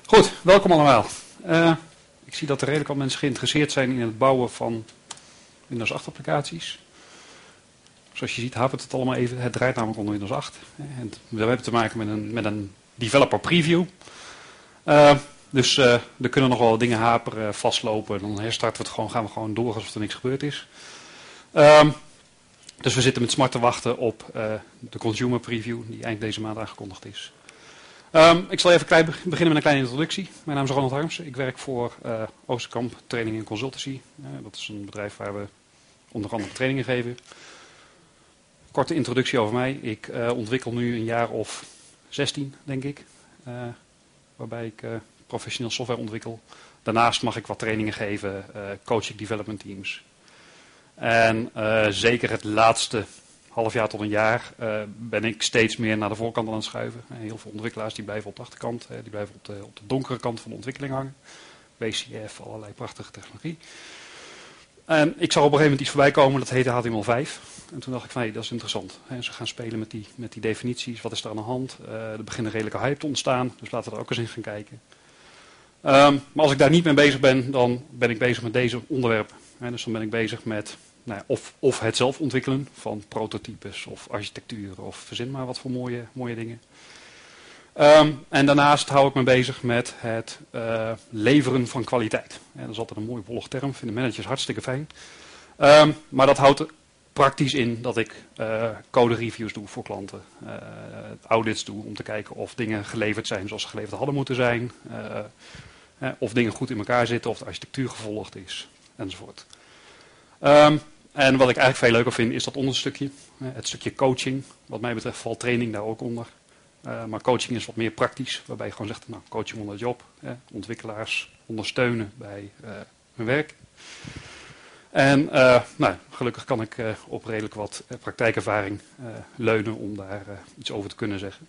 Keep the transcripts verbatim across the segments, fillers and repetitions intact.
Goed, welkom allemaal. Uh, ik zie dat er redelijk al mensen geïnteresseerd zijn in het bouwen van Windows acht applicaties. Zoals je ziet hapert het allemaal even. Het draait namelijk onder Windows acht. En we hebben te maken met een, met een developer preview. Uh, dus uh, er kunnen nog wel dingen haperen, vastlopen. Dan herstarten we het gewoon, gaan we gewoon door alsof er niks gebeurd is. Uh, dus we zitten met smart te wachten op uh, de consumer preview die eind deze maand aangekondigd is. Um, ik zal even klein beginnen met een kleine introductie. Mijn naam is Ronald Harmsen. Ik werk voor uh, Oosterkamp Training en Consultancy. Uh, dat is een bedrijf waar we onder andere trainingen geven. Korte introductie over mij. Ik uh, ontwikkel nu een jaar of zestien, denk ik. Uh, waarbij ik uh, professioneel software ontwikkel. Daarnaast mag ik wat trainingen geven, uh, coach ik development teams. En uh, zeker het laatste half jaar tot een jaar uh, ben ik steeds meer naar de voorkant aan het schuiven. Heel veel ontwikkelaars die blijven op de achterkant, die blijven op de, op de donkere kant van de ontwikkeling hangen. B C F, allerlei prachtige technologie. En ik zag op een gegeven moment iets voorbij komen, dat heette H T M L vijf. En toen dacht ik van, hé, dat is interessant. He, ze gaan spelen met die, met die definities, wat is er aan de hand? Uh, er begint een redelijke hype te ontstaan, dus laten we er ook eens in gaan kijken. Um, maar als ik daar niet mee bezig ben, dan ben ik bezig met deze onderwerpen. He, dus dan ben ik bezig met nou ja, of, of het zelf ontwikkelen van prototypes of architectuur of verzin maar wat voor mooie, mooie dingen. Um, en daarnaast hou ik me bezig met het uh, leveren van kwaliteit. Ja, dat is altijd een mooie wollige term, vinden managers hartstikke fijn. Um, maar dat houdt praktisch in dat ik uh, code reviews doe voor klanten. Uh, audits doe om te kijken of dingen geleverd zijn zoals ze geleverd hadden moeten zijn. Uh, uh, of dingen goed in elkaar zitten, of de architectuur gevolgd is, enzovoort. Um, en wat ik eigenlijk veel leuker vind is dat onderstukje. Uh, het stukje coaching. Wat mij betreft valt training daar ook onder. Uh, maar coaching is wat meer praktisch. Waarbij je gewoon zegt, nou, coaching onder de job. Uh, ontwikkelaars ondersteunen bij uh, hun werk. En uh, nou, gelukkig kan ik uh, op redelijk wat uh, praktijkervaring uh, leunen om daar uh, iets over te kunnen zeggen.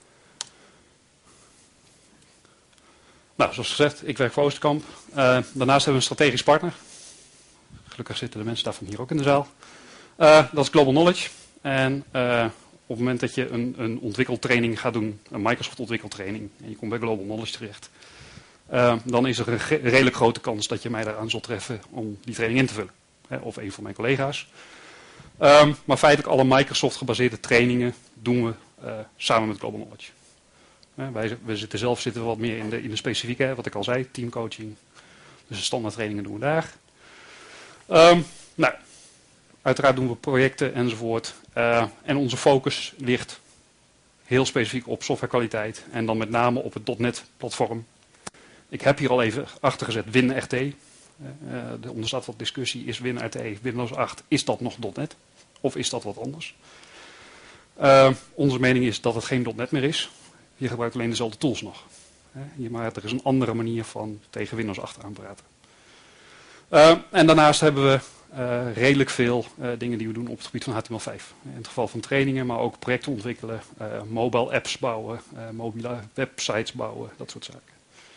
Nou, zoals gezegd, ik werk voor Oosterkamp. Uh, daarnaast hebben we een strategisch partner. Gelukkig zitten de mensen daarvan hier ook in de zaal. Uh, dat is Global Knowledge. En uh, op het moment dat je een, een ontwikkeltraining gaat doen, een Microsoft ontwikkeltraining, en je komt bij Global Knowledge terecht, uh, dan is er een ge- redelijk grote kans dat je mij daaraan zult treffen om die training in te vullen. Hè, of een van mijn collega's. Um, maar feitelijk alle Microsoft gebaseerde trainingen doen we uh, samen met Global Knowledge. Uh, wij we zitten zelf zitten we wat meer in de, in de specifieke, hè, wat ik al zei, teamcoaching. Dus de standaard trainingen doen we daar. Um, nou, uiteraard doen we projecten enzovoort. Uh, en onze focus ligt heel specifiek op softwarekwaliteit. En dan met name op het .NET platform. Ik heb hier al even achter gezet WinRT. Uh, er onderstaat wat discussie. Is WinRT, Windows acht, is dat nog .NET? Of is dat wat anders? Uh, onze mening is dat het geen .NET meer is. Je gebruikt alleen dezelfde tools nog. Uh, maar er is een andere manier van tegen Windows acht aanpraten. Uh, en daarnaast hebben we uh, redelijk veel uh, dingen die we doen op het gebied van H T M L vijf. In het geval van trainingen, maar ook projecten ontwikkelen, uh, mobile apps bouwen, uh, mobiele websites bouwen, dat soort zaken.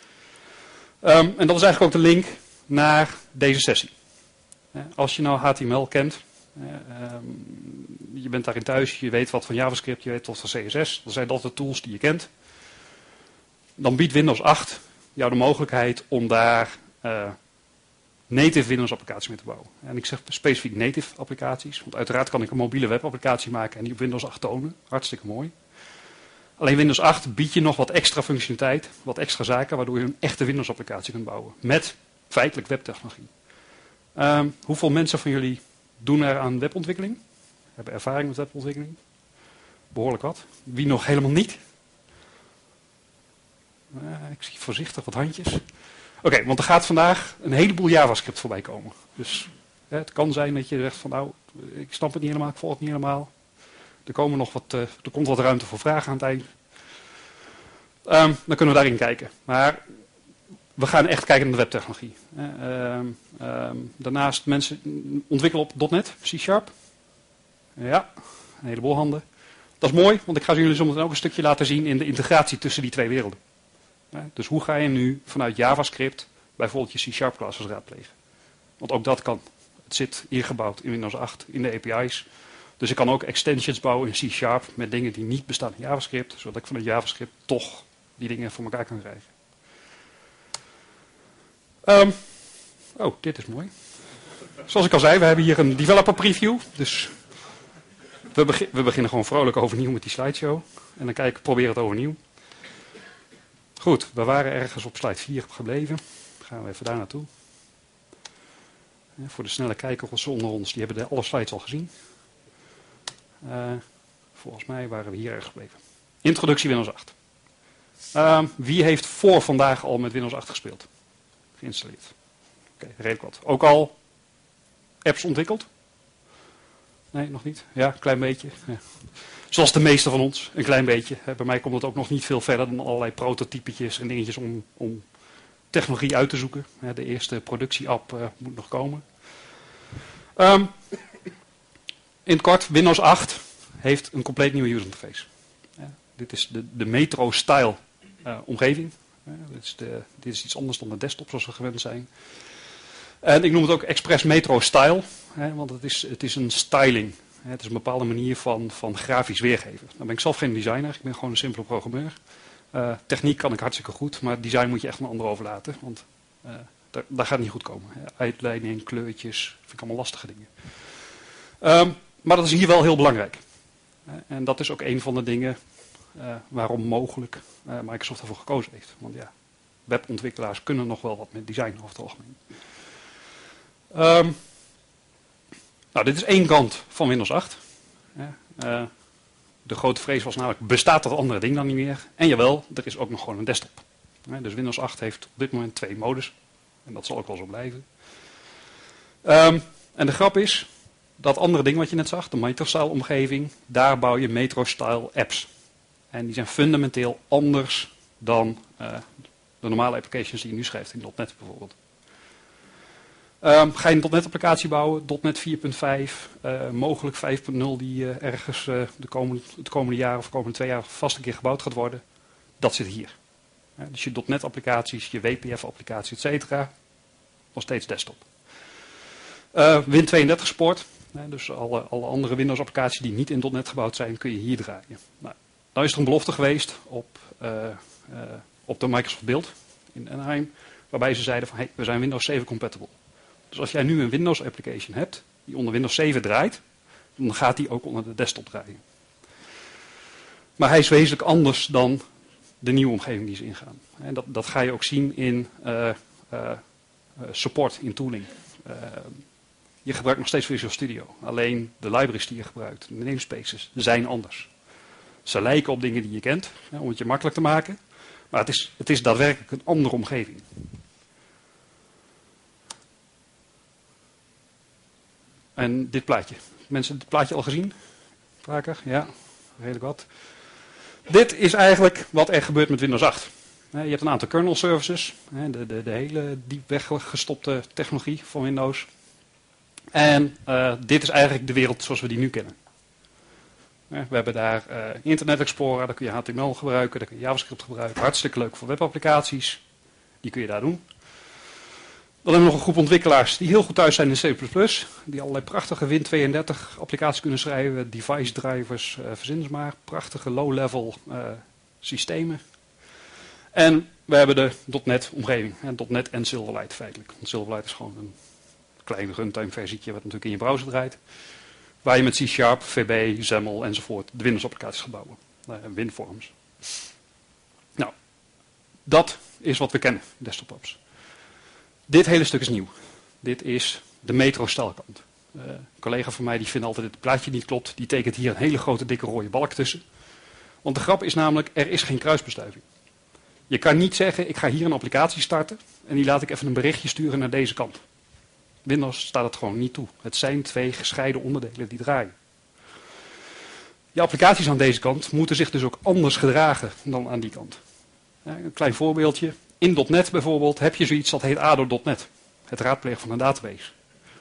Um, en dat is eigenlijk ook de link naar deze sessie. Uh, als je nou H T M L kent, uh, um, je bent daarin thuis, je weet wat van JavaScript, je weet wat van C S S, dat zijn dat de tools die je kent. Dan biedt Windows acht jou de mogelijkheid om daar Uh, native Windows applicaties mee te bouwen. En ik zeg specifiek native applicaties, want uiteraard kan ik een mobiele webapplicatie maken en die op Windows acht tonen. Hartstikke mooi. Alleen Windows acht biedt je nog wat extra functionaliteit, wat extra zaken, waardoor je een echte Windows applicatie kunt bouwen. Met feitelijk webtechnologie. Um, hoeveel mensen van jullie doen er aan webontwikkeling? Hebben ervaring met webontwikkeling? Behoorlijk wat. Wie nog helemaal niet? Uh, ik zie voorzichtig wat handjes. Oké, okay, want er gaat vandaag een heleboel JavaScript voorbij komen. Dus hè, het kan zijn dat je zegt van nou, ik snap het niet helemaal, ik volg het niet helemaal. Er, komen nog wat, uh, er komt wat ruimte voor vragen aan het eind. Um, dan kunnen we daarin kijken. Maar we gaan echt kijken naar de webtechnologie. Uh, um, um, daarnaast mensen ontwikkelen op .NET, C Sharp. Ja, een heleboel handen. Dat is mooi, want ik ga jullie zometeen ook een stukje laten zien in de integratie tussen die twee werelden. Dus hoe ga je nu vanuit JavaScript bijvoorbeeld je C Sharp classes raadplegen? Want ook dat kan. Het zit ingebouwd in Windows acht, in de A P I's. Dus ik kan ook extensions bouwen in C Sharp met dingen die niet bestaan in JavaScript. Zodat ik vanuit JavaScript toch die dingen voor elkaar kan krijgen. Um, oh, dit is mooi. Zoals ik al zei, we hebben hier een developer preview. Dus we, begin, we beginnen gewoon vrolijk overnieuw met die slideshow. En dan kijken, proberen het overnieuw. Goed, we waren ergens op slide vier gebleven. Dan gaan we even daar naartoe. Ja, voor de snelle kijkers onder ons, die hebben de, alle slides al gezien. Uh, volgens mij waren we hier ergens gebleven. Introductie Windows acht. Uh, wie heeft voor vandaag al met Windows acht gespeeld? Geïnstalleerd. Oké, okay, redelijk wat. Ook al apps ontwikkeld? Nee, nog niet? Ja, een klein beetje. Ja. Zoals de meeste van ons, een klein beetje. Bij mij komt het ook nog niet veel verder dan allerlei prototypetjes en dingetjes om, om technologie uit te zoeken. De eerste productie-app uh, moet nog komen. Um, in het kort, Windows acht heeft een compleet nieuwe user interface. Ja, dit is de, de Metro-style uh, omgeving. Ja, dit, is de, dit is iets anders dan de desktop zoals we gewend zijn. En ik noem het ook Express Metro Style, hè, want het is, het is een styling. Hè, het is een bepaalde manier van, van grafisch weergeven. Dan ben ik zelf geen designer, ik ben gewoon een simpele programmeur. Uh, techniek kan ik hartstikke goed, maar design moet je echt een ander overlaten, want uh, daar, daar gaat het niet goed komen. Uitleiding, kleurtjes, vind ik allemaal lastige dingen. Um, maar dat is hier wel heel belangrijk. Uh, en dat is ook een van de dingen uh, waarom mogelijk uh, Microsoft ervoor gekozen heeft. Want ja, webontwikkelaars kunnen nog wel wat met design over het algemeen. Um, nou, dit is één kant van Windows acht. Ja, uh, de grote vrees was namelijk, bestaat dat andere ding dan niet meer? En jawel, er is ook nog gewoon een desktop. Ja, dus Windows acht heeft op dit moment twee modus. En dat zal ook wel zo blijven. Um, en de grap is, dat andere ding wat je net zag, de Metro-style omgeving, daar bouw je Metro-style apps. En die zijn fundamenteel anders dan uh, de normale applications die je nu schrijft in .NET bijvoorbeeld. Um, ga je een .NET applicatie bouwen, .NET vier punt vijf, uh, mogelijk vijf punt nul die uh, ergens uh, de komende, het komende jaar of de komende twee jaar vast een keer gebouwd gaat worden. Dat zit hier. Ja, dus je .NET applicaties, je W P F applicaties, et cetera. Nog steeds desktop. Uh, Win tweeëndertig support. Ja, dus alle, alle andere Windows applicaties die niet in .NET gebouwd zijn, kun je hier draaien. Nou, nou is er een belofte geweest op, uh, uh, op de Microsoft Build in Anaheim. Waarbij ze zeiden van, hey, we zijn Windows zeven compatible. Dus als jij nu een Windows application hebt, die onder Windows zeven draait, dan gaat die ook onder de desktop draaien. Maar hij is wezenlijk anders dan de nieuwe omgeving die ze ingaan. En dat, dat ga je ook zien in uh, uh, support, in tooling. Uh, je gebruikt nog steeds Visual Studio. Alleen de libraries die je gebruikt, de namespaces, zijn anders. Ze lijken op dingen die je kent, hè, om het je makkelijk te maken. Maar het is, het is daadwerkelijk een andere omgeving. En dit plaatje. Mensen dit plaatje al gezien? Vaker? Ja, redelijk wat. Dit is eigenlijk wat er gebeurt met Windows acht. Je hebt een aantal kernel services. De, de, de hele diep weggestopte technologie van Windows. En uh, dit is eigenlijk de wereld zoals we die nu kennen. We hebben daar uh, Internet Explorer, daar kun je H T M L gebruiken, daar kun je JavaScript gebruiken. Hartstikke leuk voor webapplicaties. Die kun je daar doen. Dan hebben we nog een groep ontwikkelaars die heel goed thuis zijn in C plus plus. Die allerlei prachtige Win tweeëndertig applicaties kunnen schrijven. Device drivers, uh, verzin ze maar. Prachtige low-level uh, systemen. En we hebben de .NET omgeving. .NET en Silverlight feitelijk. Want Silverlight is gewoon een klein runtime versietje wat natuurlijk in je browser draait. Waar je met C Sharp, V B, XAML enzovoort de Windows applicaties gaat bouwen. Uh, WinForms. Nou, dat is wat we kennen, desktop apps. Dit hele stuk is nieuw. Dit is de Metro-style kant. Uh, een collega van mij die vindt altijd dat het plaatje niet klopt. Die tekent hier een hele grote dikke rode balk tussen. Want de grap is namelijk, er is geen kruisbestuiving. Je kan niet zeggen, ik ga hier een applicatie starten en die laat ik even een berichtje sturen naar deze kant. Windows staat het gewoon niet toe. Het zijn twee gescheiden onderdelen die draaien. Je applicaties aan deze kant moeten zich dus ook anders gedragen dan aan die kant. Ja, een klein voorbeeldje. In .NET bijvoorbeeld heb je zoiets dat heet A D O punt net. Het raadplegen van een database.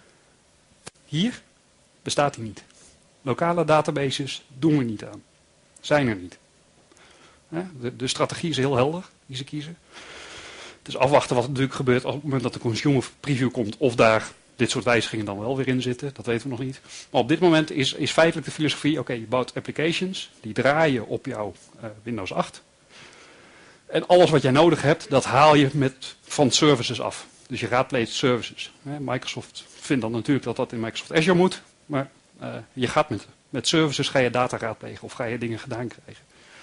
Hier bestaat die niet. Lokale databases doen we niet aan. Zijn er niet. De, de strategie is heel helder die ze kiezen. Het is afwachten wat er natuurlijk gebeurt op het moment dat de consumer preview komt. Of daar dit soort wijzigingen dan wel weer in zitten. Dat weten we nog niet. Maar op dit moment is, is feitelijk de filosofie. Oké, okay, je bouwt applications. Die draaien op jouw uh, Windows acht. En alles wat jij nodig hebt, dat haal je met, van services af. Dus je raadpleegt services. Microsoft vindt dan natuurlijk dat dat in Microsoft Azure moet. Maar uh, je gaat met, met services ga je data raadplegen of ga je dingen gedaan krijgen.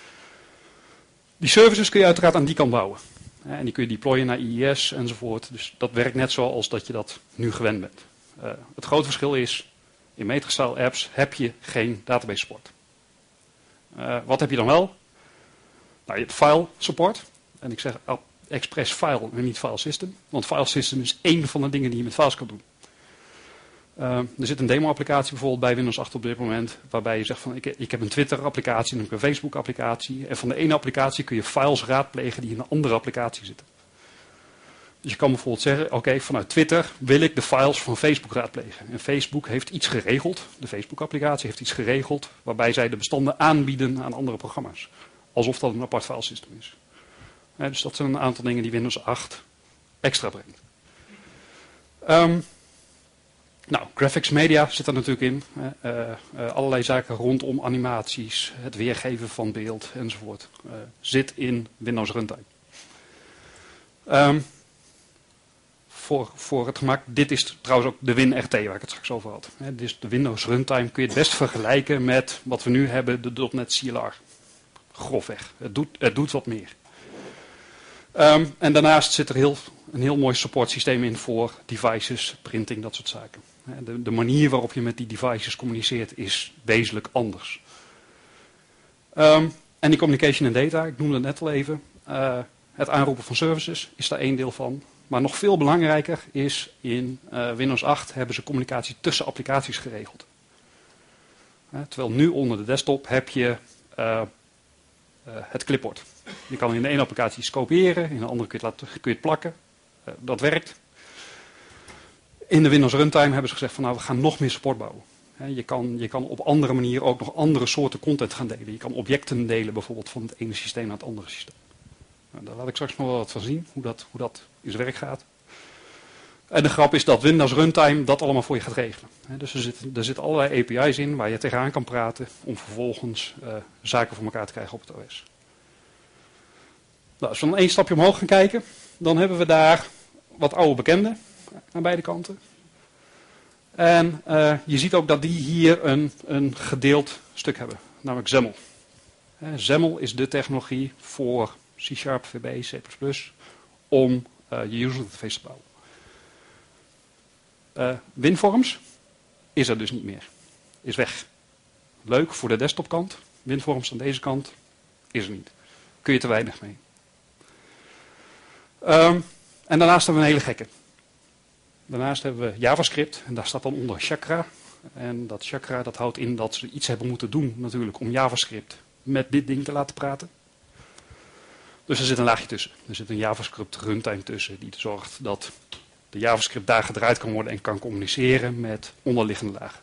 Die services kun je uiteraard aan die kant bouwen. En die kun je deployen naar I I S enzovoort. Dus dat werkt net zoals dat je dat nu gewend bent. Uh, het grote verschil is, in Metastyle apps heb je geen database support. Uh, wat heb je dan wel? Nou, je hebt file support. En ik zeg expres file en niet file system. Want file system is één van de dingen die je met files kan doen. Uh, er zit een demo-applicatie bijvoorbeeld bij Windows acht op dit moment. Waarbij je zegt van ik, ik heb een Twitter-applicatie en ik heb een Facebook-applicatie. En van de ene applicatie kun je files raadplegen die in een andere applicatie zitten. Dus je kan bijvoorbeeld zeggen, oké, okay, vanuit Twitter wil ik de files van Facebook raadplegen. En Facebook heeft iets geregeld, de Facebook-applicatie heeft iets geregeld, waarbij zij de bestanden aanbieden aan andere programma's. Alsof dat een apart filesysteem is. Ja, dus dat zijn een aantal dingen die Windows acht extra brengt. Um, nou, graphics media zit er natuurlijk in. Uh, uh, allerlei zaken rondom animaties, het weergeven van beeld enzovoort. Uh, zit in Windows Runtime. Um, Voor, voor het gemak, dit is trouwens ook de WinRT waar ik het straks over had. He, dus de Windows Runtime kun je het best vergelijken met wat we nu hebben, de .NET C L R. Grofweg. Het doet, het doet wat meer. Um, en daarnaast zit er heel, een heel mooi supportsysteem in voor devices, printing, dat soort zaken. De, de manier waarop je met die devices communiceert is wezenlijk anders. Um, en die communication en data, ik noemde het net al even. Uh, het aanroepen van services is daar één deel van. Maar nog veel belangrijker is, in uh, Windows acht hebben ze communicatie tussen applicaties geregeld. Uh, terwijl nu onder de desktop heb je uh, uh, het clipboard. Je kan in de ene applicatie iets kopiëren, in de andere kun je het, laten, kun je het plakken. Uh, dat werkt. In de Windows Runtime hebben ze gezegd van nou we gaan nog meer support bouwen. Uh, je, kan, je kan op andere manieren ook nog andere soorten content gaan delen. Je kan objecten delen bijvoorbeeld van het ene systeem naar het andere systeem. Daar laat ik straks nog wel wat van zien, hoe dat, hoe dat in zijn werk gaat. En de grap is dat Windows Runtime dat allemaal voor je gaat regelen. Dus er zitten, er zitten allerlei A P I's in waar je tegenaan kan praten om vervolgens uh, zaken voor elkaar te krijgen op het O S. Nou, als we dan één stapje omhoog gaan kijken, dan hebben we daar wat oude bekenden aan beide kanten. En uh, je ziet ook dat die hier een, een gedeeld stuk hebben, namelijk XAML. XAML is de technologie voor C Sharp, V B, C plus plus, om uh, je user interface te bouwen. Uh, WinForms is er dus niet meer. Is weg. Leuk voor de desktopkant. WinForms aan deze kant is er niet. Kun je te weinig mee. Um, en daarnaast hebben we een hele gekke. Daarnaast hebben we JavaScript en daar staat dan onder Chakra. En dat Chakra dat houdt in dat ze iets hebben moeten doen natuurlijk om JavaScript met dit ding te laten praten. Dus er zit een laagje tussen. Er zit een JavaScript runtime tussen die zorgt dat de JavaScript daar gedraaid kan worden en kan communiceren met onderliggende lagen.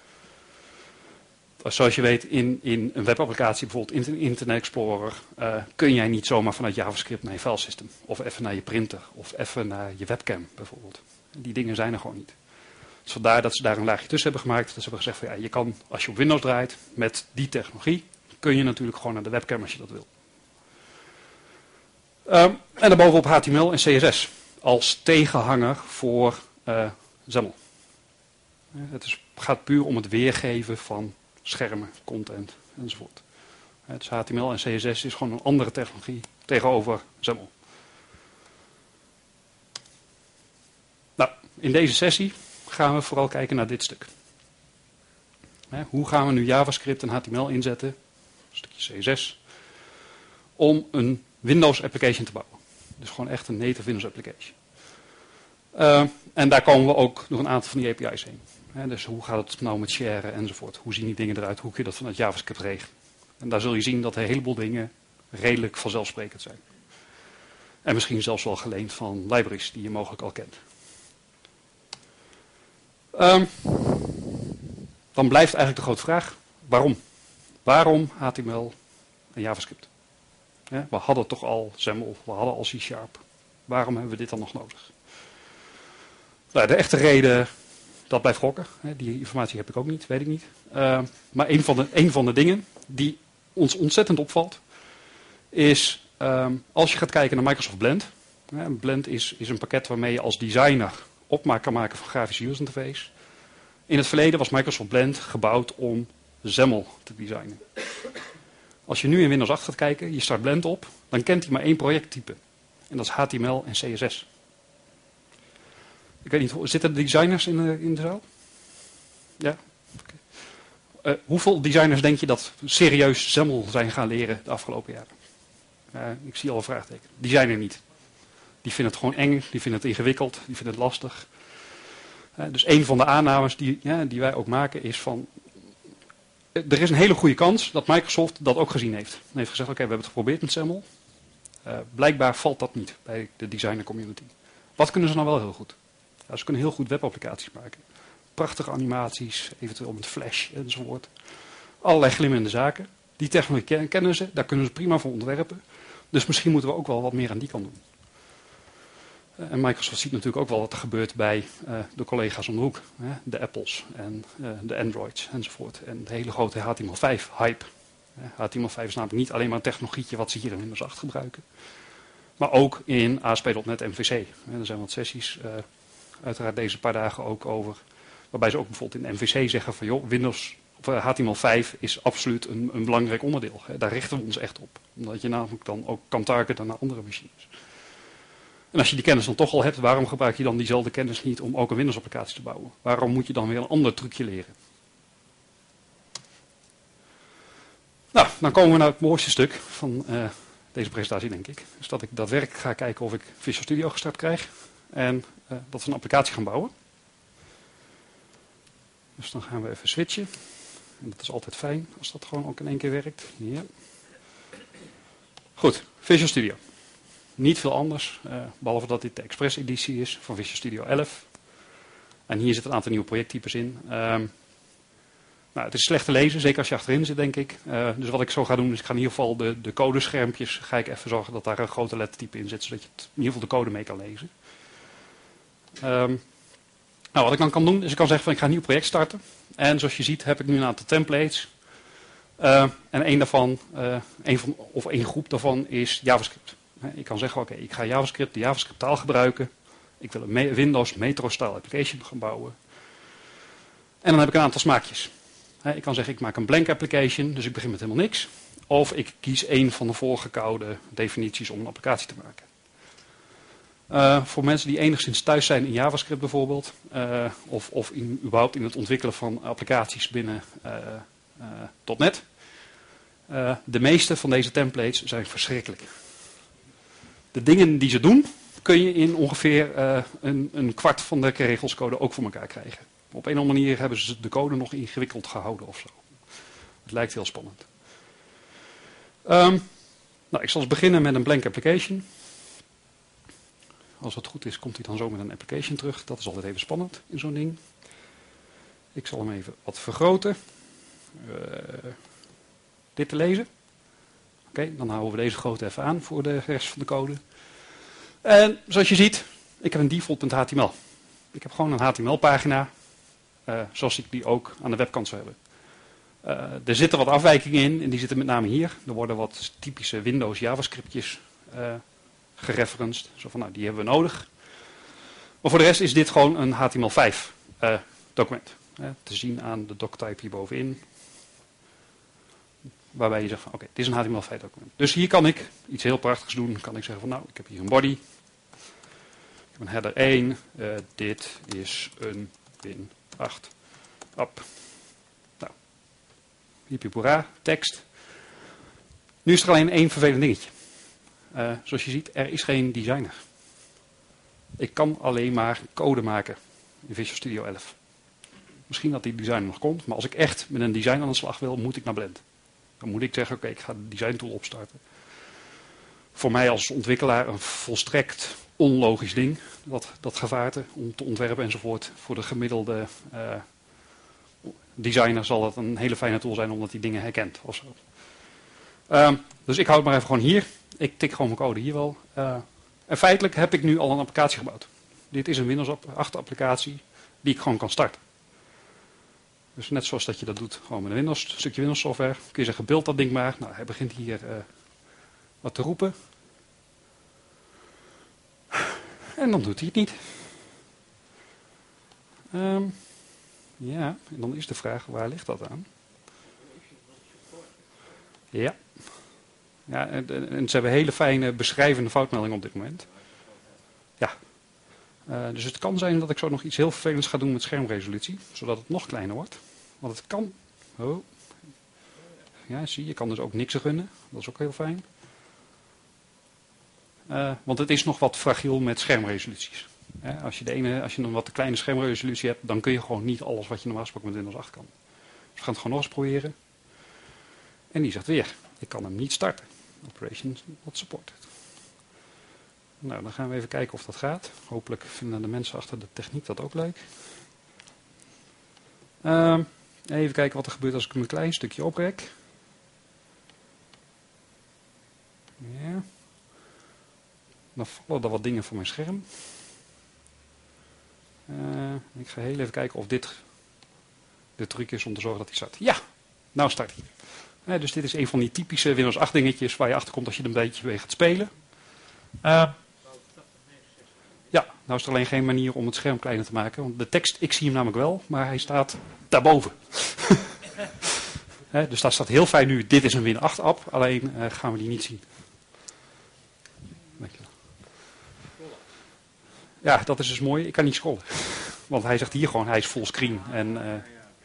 Zoals je weet, in, in een webapplicatie, bijvoorbeeld in Internet Explorer, uh, kun jij niet zomaar vanuit JavaScript naar je filesystem. Of even naar je printer, of even naar je webcam bijvoorbeeld. Die dingen zijn er gewoon niet. Dus vandaar dat ze daar een laagje tussen hebben gemaakt. Dat ze hebben gezegd van ja, je kan, als je op Windows draait, met die technologie, kun je natuurlijk gewoon naar de webcam als je dat wil. Um, en daarbovenop H T M L en C S S als tegenhanger voor uh, XAML. Het is, gaat puur om het weergeven van schermen, content enzovoort. Dus H T M L en C S S is gewoon een andere technologie tegenover XAML. Nou, in deze sessie gaan we vooral kijken naar dit stuk. Hoe gaan we nu JavaScript en H T M L inzetten, een stukje C S S, om een Windows application te bouwen. Dus gewoon echt een native Windows application. Uh, en daar komen we ook door een aantal van die A P I's heen. He, dus hoe gaat het nou met sharen enzovoort. Hoe zien die dingen eruit? Hoe kun je dat vanuit JavaScript regelen? En daar zul je zien dat een heleboel dingen redelijk vanzelfsprekend zijn. En misschien zelfs wel geleend van libraries die je mogelijk al kent. Um, dan blijft eigenlijk de grote vraag, waarom? Waarom H T M L en JavaScript? Ja, we hadden toch al XAML, we hadden al C Sharp. Waarom hebben we dit dan nog nodig? Nou, de echte reden, dat blijft gokken. Die informatie heb ik ook niet, weet ik niet. Uh, maar een van, de, een van de dingen die ons ontzettend opvalt, is um, als je gaat kijken naar Microsoft Blend, Een blend is, is een pakket waarmee je als designer opmaak kan maken van grafische user interface. In het verleden was Microsoft Blend gebouwd om XAML te designen. Als je nu in Windows acht gaat kijken, je start Blend op, dan kent hij maar één projecttype. En dat is H T M L en C S S. Ik weet niet, zitten er designers in de, in de zaal? Ja? Okay. Uh, hoeveel designers denk je dat serieus XAML zijn gaan leren de afgelopen jaren? Uh, ik zie al een vraagteken. Die zijn er niet. Die vinden het gewoon eng, die vinden het ingewikkeld, die vinden het lastig. Uh, dus een van de aannames die, ja, die wij ook maken is van... Er is een hele goede kans dat Microsoft dat ook gezien heeft. En heeft gezegd, oké, okay, we hebben het geprobeerd met XAML. Uh, blijkbaar valt dat niet bij de designer community. Wat kunnen ze nou wel heel goed? Ja, ze kunnen heel goed webapplicaties maken. Prachtige animaties, eventueel met Flash enzovoort. Allerlei glimmende zaken. Die technologie kennen ze, daar kunnen ze prima voor ontwerpen. Dus misschien moeten we ook wel wat meer aan die kant doen. Uh, en Microsoft ziet natuurlijk ook wel wat er gebeurt bij uh, de collega's om de hoek. Hè? De Apples en uh, de Androids enzovoort. En de hele grote H T M L vijf hype. Uh, H T M L vijf is namelijk niet alleen maar een technologietje wat ze hier in Windows acht gebruiken. Maar ook in A S P punt net M V C. Uh, er zijn wat sessies, uh, uiteraard deze paar dagen ook over. Waarbij ze ook bijvoorbeeld in M V C zeggen van joh, Windows of uh, H T M L vijf is absoluut een, een belangrijk onderdeel. Hè? Daar richten we ons echt op. Omdat je namelijk dan ook kan targeten naar andere machines. En als je die kennis dan toch al hebt, waarom gebruik je dan diezelfde kennis niet om ook een Windows-applicatie te bouwen? Waarom moet je dan weer een ander trucje leren? Nou, dan komen we naar het mooiste stuk van uh, deze presentatie, denk ik. Dus dat ik daadwerkelijk ga kijken of ik Visual Studio gestart krijg. En uh, dat we een applicatie gaan bouwen. Dus dan gaan we even switchen. En dat is altijd fijn als dat gewoon ook in één keer werkt. Ja. Goed, Visual Studio. Niet veel anders, uh, behalve dat dit de Express editie is van Visual Studio elf. En hier zit een aantal nieuwe projecttypes in. Um, nou, het is slecht te lezen, zeker als je achterin zit, denk ik. Uh, dus wat ik zo ga doen, is ik ga in ieder geval de, de codeschermpjes, ga ik even zorgen dat daar een grote lettertype in zit, zodat je het, in ieder geval de code mee kan lezen. Um, nou, wat ik dan kan doen, is ik kan zeggen van ik ga een nieuw project starten. En zoals je ziet heb ik nu een aantal templates. Uh, en één daarvan, uh, één van, of één groep daarvan is JavaScript. Ik kan zeggen, oké, okay, ik ga JavaScript, de JavaScript taal gebruiken. Ik wil een Windows Metro-style application gaan bouwen. En dan heb ik een aantal smaakjes. Ik kan zeggen, ik maak een blank application, dus ik begin met helemaal niks. Of ik kies één van de voorgekoude definities om een applicatie te maken. Uh, voor mensen die enigszins thuis zijn in JavaScript bijvoorbeeld, uh, of, of in, überhaupt in het ontwikkelen van applicaties binnen uh, uh, .NET. Uh, de meeste van deze templates zijn verschrikkelijk. De dingen die ze doen, kun je in ongeveer uh, een, een kwart van de regelscode ook voor elkaar krijgen. Op een of andere manier hebben ze de code nog ingewikkeld gehouden of zo. Het lijkt heel spannend. Um, nou, ik zal eens beginnen met een blank application. Als het goed is, komt hij dan zo met een application terug. Dat is altijd even spannend in zo'n ding. Ik zal hem even wat vergroten. Uh, dit te lezen. Oké, okay, dan houden we deze grootte even aan voor de rest van de code. En zoals je ziet, ik heb een default.html. Ik heb gewoon een H T M L-pagina, uh, zoals ik die ook aan de webkant zou hebben. Uh, er zitten wat afwijkingen in, en die zitten met name hier. Er worden wat typische Windows JavaScriptjes uh, gereferenced. Zo van, nou, die hebben we nodig. Maar voor de rest is dit gewoon een H T M L vijf uh, document. Uh, te zien aan de doctype hierbovenin. Waarbij je zegt van oké, okay, het is een H T M L vijf document. Dus hier kan ik iets heel prachtigs doen. Kan ik zeggen van nou, ik heb hier een body. Ik heb een header één. Uh, dit is een Win acht app. Nou, hippie tekst. Nu is er alleen één vervelend dingetje. Uh, zoals je ziet, er is geen designer. Ik kan alleen maar code maken in Visual Studio elf. Misschien dat die designer nog komt, maar als ik echt met een design aan de slag wil, moet ik naar Blend. Dan moet ik zeggen, oké, okay, ik ga de design tool opstarten. Voor mij als ontwikkelaar een volstrekt onlogisch ding, dat, dat gevaarte om te ontwerpen enzovoort. Voor de gemiddelde uh, designer zal dat een hele fijne tool zijn, omdat die dingen herkent. Of zo. Uh, dus ik hou het maar even gewoon hier. Ik tik gewoon mijn code hier wel. Uh, en feitelijk heb ik nu al een applicatie gebouwd. Dit is een Windows acht applicatie die ik gewoon kan starten. Dus net zoals dat je dat doet, gewoon met een Windows, een stukje Windows software. Kun je zeggen, beeld dat ding maar. Nou, hij begint hier uh, wat te roepen. En dan doet hij het niet. Um, ja, en dan is de vraag, waar ligt dat aan? Ja. Ja, en, en ze hebben hele fijne beschrijvende foutmeldingen op dit moment. Ja. Uh, dus het kan zijn dat ik zo nog iets heel vervelends ga doen met schermresolutie, zodat het nog kleiner wordt. Want het kan... Oh. Ja, zie je, je kan dus ook niks runnen. Dat is ook heel fijn. Uh, want het is nog wat fragiel met schermresoluties. Ja, als je de ene, als je een wat te kleine schermresolutie hebt, dan kun je gewoon niet alles wat je normaal gesproken met Windows acht kan. Dus we gaan het gewoon nog eens proberen. En die zegt weer, ik kan hem niet starten. Operation not supported. Nou, dan gaan we even kijken of dat gaat. Hopelijk vinden de mensen achter de techniek dat ook leuk. Uh, even kijken wat er gebeurt als ik hem een klein stukje oprek. Ja. Dan vallen er wat dingen van mijn scherm. Uh, ik ga heel even kijken of dit de truc is om te zorgen dat hij start. Ja, nou start hij. Uh, dus dit is een van die typische Windows acht dingetjes waar je achter komt als je er een beetje mee gaat spelen. Uh, ja, nou is er alleen geen manier om het scherm kleiner te maken. Want de tekst, ik zie hem namelijk wel, maar hij staat daarboven. uh, dus daar staat heel fijn nu, dit is een Win acht app, alleen uh, gaan we die niet zien. Ja, dat is dus mooi. Ik kan niet scrollen. Want hij zegt hier gewoon, hij is fullscreen. En uh,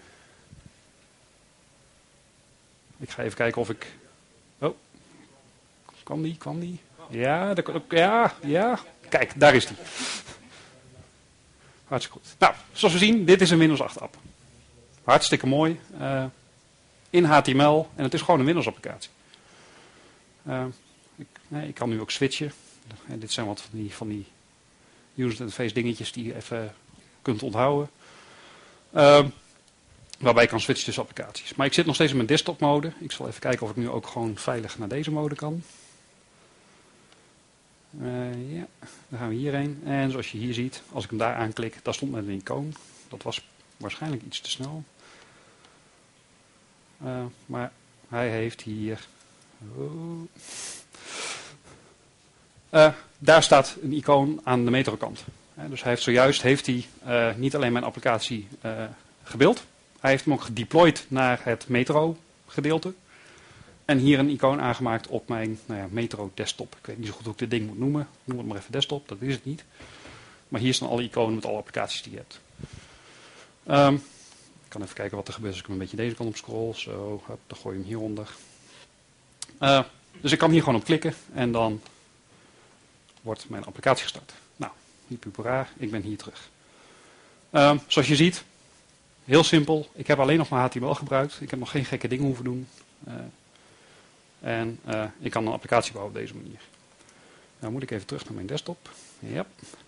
ik ga even kijken of ik... Oh, kwam die, kwam die? Ja, daar, ja, ja. Kijk, daar is die. Hartstikke goed. Nou, zoals we zien, dit is een Windows acht app. Hartstikke mooi. Uh, in H T M L. En het is gewoon een Windows applicatie. Uh, ik, nee, ik kan nu ook switchen. En dit zijn wat van die... Van die user interface dingetjes die je even kunt onthouden. Uh, waarbij je kan switchen tussen applicaties. Maar ik zit nog steeds in mijn desktop mode. Ik zal even kijken of ik nu ook gewoon veilig naar deze mode kan. Uh, ja, dan gaan we hierheen. En zoals je hier ziet, als ik hem daar aanklik, daar stond met een icoon. Dat was waarschijnlijk iets te snel. Uh, maar hij heeft hier... Oh. Uh, daar staat een icoon aan de metrokant. Uh, dus hij heeft zojuist heeft hij, uh, niet alleen mijn applicatie uh, gebeeld. Hij heeft hem ook gedeployed naar het metro gedeelte. En hier een icoon aangemaakt op mijn nou ja, metro desktop. Ik weet niet zo goed hoe ik dit ding moet noemen. Noem het maar even desktop, dat is het niet. Maar hier staan alle iconen met alle applicaties die je hebt. Um, ik kan even kijken wat er gebeurt als ik hem een beetje deze kant op scroll. Zo, hop, dan gooi je hem hieronder. Uh, dus ik kan hier gewoon op klikken en dan... wordt mijn applicatie gestart. Nou, hippupura, ik ben hier terug. Um, zoals je ziet, heel simpel. Ik heb alleen nog maar H T M L gebruikt. Ik heb nog geen gekke dingen hoeven doen. Uh, en uh, ik kan een applicatie bouwen op deze manier. Nou moet ik even terug naar mijn desktop. Ja.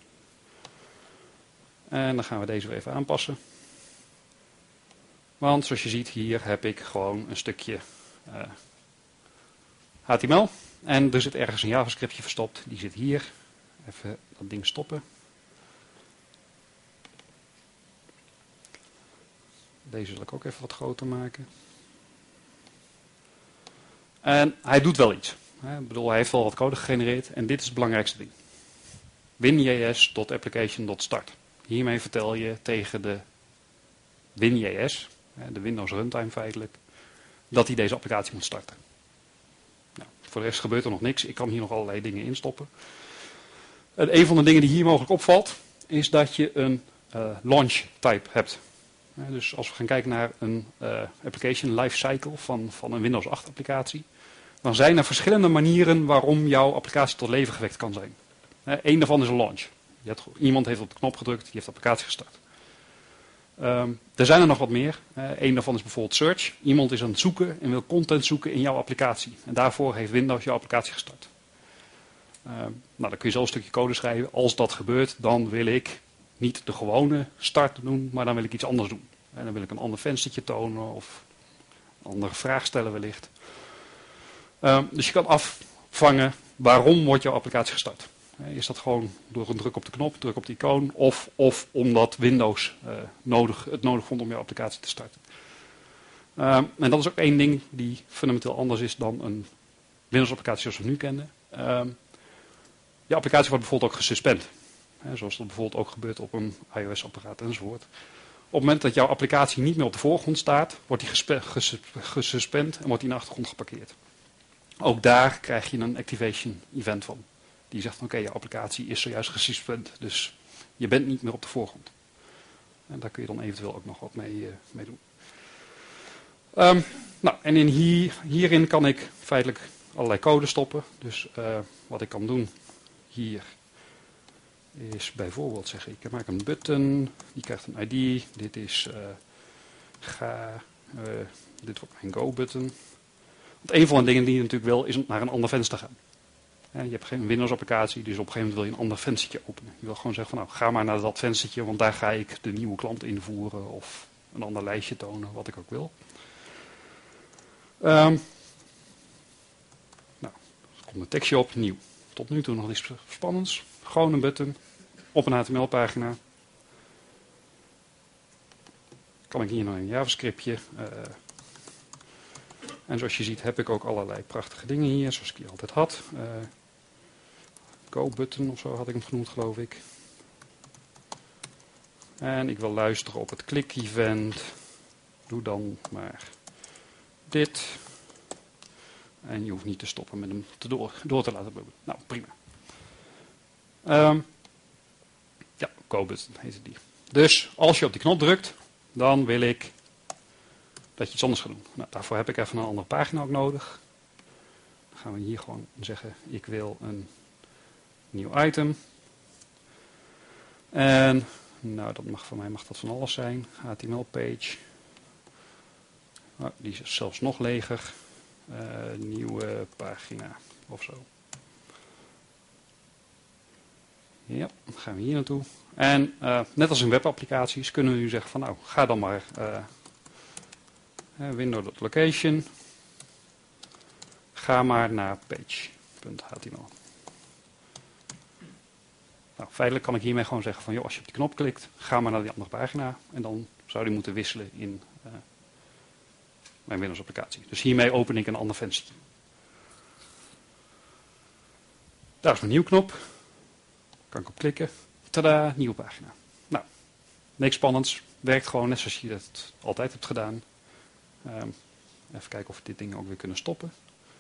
En dan gaan we deze weer even aanpassen. Want zoals je ziet, hier heb ik gewoon een stukje uh, H T M L. En er zit ergens een JavaScriptje verstopt. Die zit hier. Even dat ding stoppen. Deze zal ik ook even wat groter maken. En hij doet wel iets. Ik bedoel, hij heeft wel wat code gegenereerd. En dit is het belangrijkste ding. winjs.application.start. Hiermee vertel je tegen de WinJS, de Windows Runtime feitelijk, dat hij deze applicatie moet starten. Nou, voor de rest gebeurt er nog niks. Ik kan hier nog allerlei dingen instoppen. En een van de dingen die hier mogelijk opvalt, is dat je een uh, launch type hebt. Uh, dus als we gaan kijken naar een uh, application lifecycle van, van een Windows acht applicatie, dan zijn er verschillende manieren waarom jouw applicatie tot leven gewekt kan zijn. Uh, Eén daarvan is een launch. Je hebt, iemand heeft op de knop gedrukt, die heeft de applicatie gestart. Um, er zijn er nog wat meer. Uh, Eén daarvan is bijvoorbeeld search. Iemand is aan het zoeken en wil content zoeken in jouw applicatie. En daarvoor heeft Windows jouw applicatie gestart. Uh, nou, dan kun je zo een stukje code schrijven. Als dat gebeurt, dan wil ik niet de gewone start doen, maar dan wil ik iets anders doen. En dan wil ik een ander venstertje tonen of een andere vraag stellen wellicht. Uh, dus je kan afvangen waarom wordt jouw applicatie gestart. Is dat gewoon door een druk op de knop, druk op de icoon, of, of omdat Windows uh, nodig, het nodig vond om jouw applicatie te starten. Uh, en dat is ook één ding die fundamenteel anders is dan een Windows applicatie zoals we nu kennen. Uh, je applicatie wordt bijvoorbeeld ook gesuspend. Hè, zoals dat bijvoorbeeld ook gebeurt op een iOS-apparaat enzovoort. Op het moment dat jouw applicatie niet meer op de voorgrond staat, wordt die gespe- ges- gesuspend en wordt die in de achtergrond geparkeerd. Ook daar krijg je een activation event van. Die zegt van oké, je applicatie is zojuist gesuspend, dus je bent niet meer op de voorgrond. En daar kun je dan eventueel ook nog wat mee, uh, mee doen. Um, nou, en in hier, hierin kan ik feitelijk allerlei code stoppen. Dus uh, wat ik kan doen hier is bijvoorbeeld zeggen, ik maak een button, die krijgt een I D. Dit is uh, ga, uh, dit wordt mijn go button. Want een van de dingen die je natuurlijk wil, is naar een ander venster gaan. Ja, je hebt geen Windows applicatie, dus op een gegeven moment wil je een ander venstertje openen. Je wil gewoon zeggen van nou, ga maar naar dat venstertje, want daar ga ik de nieuwe klant invoeren of een ander lijstje tonen, wat ik ook wil. Um, nou, er komt een tekstje op, nieuw. Tot nu toe nog niets spannends. Gewoon een button op een H T M L-pagina. Kan ik hier nog een JavaScriptje. Uh, en zoals je ziet heb ik ook allerlei prachtige dingen hier, zoals ik hier altijd had. Uh, Go-button of zo had ik hem genoemd, geloof ik. En ik wil luisteren op het click-event. Doe dan maar dit. En je hoeft niet te stoppen met hem te door, door te laten bubbelen. Nou, prima. Um, ja, Go-button heet die. Dus als je op die knop drukt, dan wil ik dat je iets anders gaat doen. Nou, daarvoor heb ik even een andere pagina ook nodig. Dan gaan we hier gewoon zeggen, ik wil een nieuw item. En nou, dat mag voor mij mag dat van alles zijn. H T M L page. Nou, die is zelfs nog leger. Uh, nieuwe pagina of zo. Ja, dan gaan we hier naartoe. En uh, net als in webapplicaties kunnen we nu zeggen van nou, ga dan maar uh, window.location. Ga maar naar page.html. Nou, feitelijk kan ik hiermee gewoon zeggen van joh, als je op die knop klikt, ga maar naar die andere pagina. En dan zou die moeten wisselen in uh, mijn Windows applicatie. Dus hiermee open ik een ander venstertje. Daar is mijn nieuw knop. Kan ik op klikken. Tada, nieuwe pagina. Nou, niks spannends. Werkt gewoon net zoals je dat altijd hebt gedaan. Um, even kijken of we dit ding ook weer kunnen stoppen.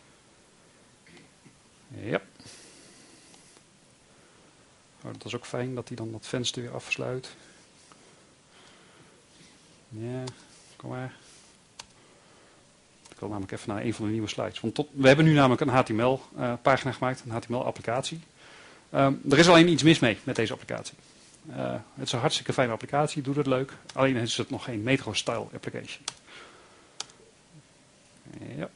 Ja. Oh, dat is ook fijn dat hij dan dat venster weer afsluit. Ja, kom maar. Ik wil namelijk even naar een van de nieuwe slides. Want tot, we hebben nu namelijk een H T M L uh, pagina gemaakt, een H T M L applicatie. Um, er is alleen iets mis mee met deze applicatie. Uh, het is een hartstikke fijne applicatie, doet het leuk. Alleen is het nog geen Metro-style application. Ja.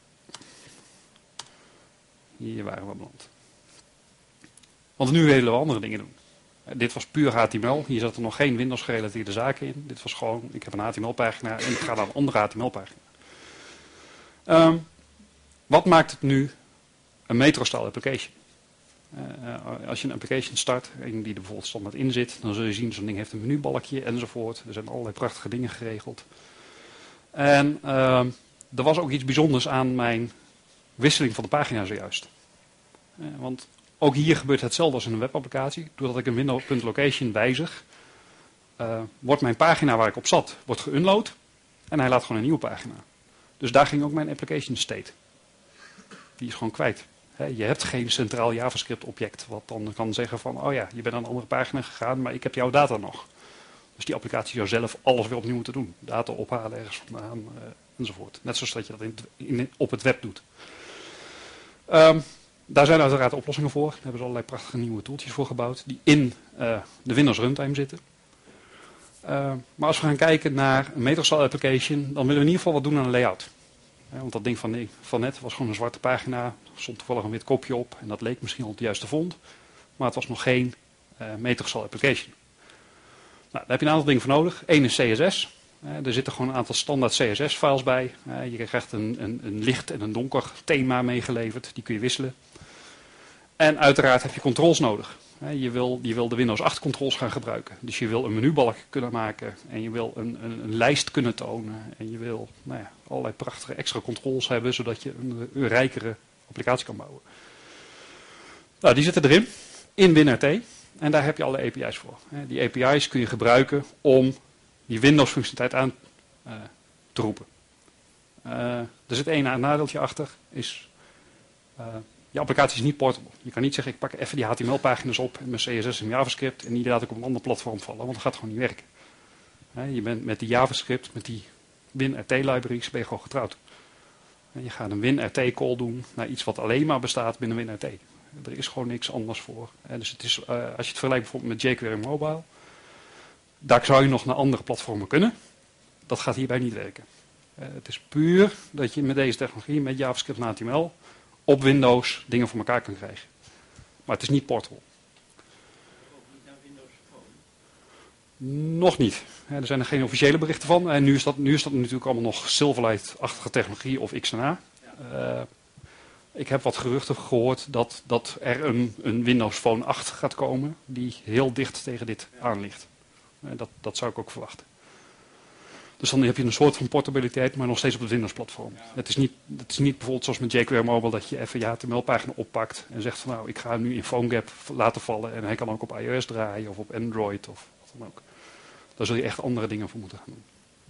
Hier waren we beland. Want nu willen we andere dingen doen. Uh, dit was puur H T M L. Hier zaten nog geen Windows-gerelateerde zaken in. Dit was gewoon, ik heb een H T M L-pagina en ik ga naar een andere H T M L-pagina. Um, wat maakt het nu een Metro-style application? Uh, als je een application start, en die er bijvoorbeeld standaard in zit, dan zul je zien, zo'n ding heeft een menubalkje enzovoort. Er zijn allerlei prachtige dingen geregeld. En uh, er was ook iets bijzonders aan mijn wisseling van de pagina zojuist. Uh, want ook hier gebeurt hetzelfde als in een webapplicatie. Doordat ik een window.location wijzig, uh, wordt mijn pagina waar ik op zat, wordt geunload en hij laat gewoon een nieuwe pagina. Dus daar ging ook mijn application state. Die is gewoon kwijt. Je hebt geen centraal JavaScript object wat dan kan zeggen van, oh ja, je bent naar een andere pagina gegaan, maar ik heb jouw data nog. Dus die applicatie zou zelf alles weer opnieuw moeten doen. Data ophalen ergens vandaan uh, enzovoort. Net zoals dat je dat in, in, op het web doet. Um, daar zijn uiteraard oplossingen voor. Daar hebben ze allerlei prachtige nieuwe tooltjes voor gebouwd die in uh, de Windows Runtime zitten. Uh, maar als we gaan kijken naar een Metro-style application, dan willen we in ieder geval wat doen aan de layout. Ja, want dat ding van, van net was gewoon een zwarte pagina. Er stond toevallig een wit kopje op. En dat leek misschien al het juiste font. Maar het was nog geen uh, Metro-style application. Nou, daar heb je een aantal dingen voor nodig. Eén is C S S. Uh, er zitten gewoon een aantal standaard C S S-files bij. Uh, je krijgt een, een, een licht en een donker thema meegeleverd. Die kun je wisselen. En uiteraard heb je controls nodig. Uh, je, wil, je wil de Windows acht controls gaan gebruiken. Dus je wil een menubalk kunnen maken. En je wil een, een, een lijst kunnen tonen. En je wil nou ja, allerlei prachtige extra controls hebben. Zodat je een, een rijkere applicatie kan bouwen. Nou, die zitten erin. In WinRT. En daar heb je alle A P I's voor. Die A P I's kun je gebruiken om die Windows-functionaliteit aan uh, te roepen. Uh, er zit één nadeeltje achter, is uh, je applicatie is niet portable. Je kan niet zeggen, ik pak even die H T M L-pagina's op in mijn C S S en JavaScript en die laat ik op een ander platform vallen, want dat gaat gewoon niet werken. Uh, je bent met die JavaScript, met die WinRT-libraries ben je gewoon getrouwd. Uh, je gaat een WinRT-call doen naar iets wat alleen maar bestaat binnen WinRT. Er is gewoon niks anders voor. Uh, dus het is, uh, als je het vergelijkt bijvoorbeeld met jQuery Mobile, daar zou je nog naar andere platformen kunnen. Dat gaat hierbij niet werken. Uh, het is puur dat je met deze technologie, met JavaScript en H T M L, op Windows dingen voor elkaar kan krijgen. Maar het is niet portable. Nog niet. Uh, er zijn er geen officiële berichten van. En nu is dat, nu is dat natuurlijk allemaal nog Silverlight-achtige technologie of X N A. Uh, ik heb wat geruchten gehoord dat, dat er een, een Windows Phone acht gaat komen die heel dicht tegen dit aan ligt. Uh, dat, dat zou ik ook verwachten. Dus dan heb je een soort van portabiliteit, maar nog steeds op het Windows-platform. Ja. Het is niet, het is niet bijvoorbeeld zoals met jQuery Mobile dat je even je H T M L-pagina oppakt en zegt van nou, ik ga hem nu in PhoneGap laten vallen en hij kan ook op iOS draaien of op Android of wat dan ook. Daar zul je echt andere dingen voor moeten gaan doen.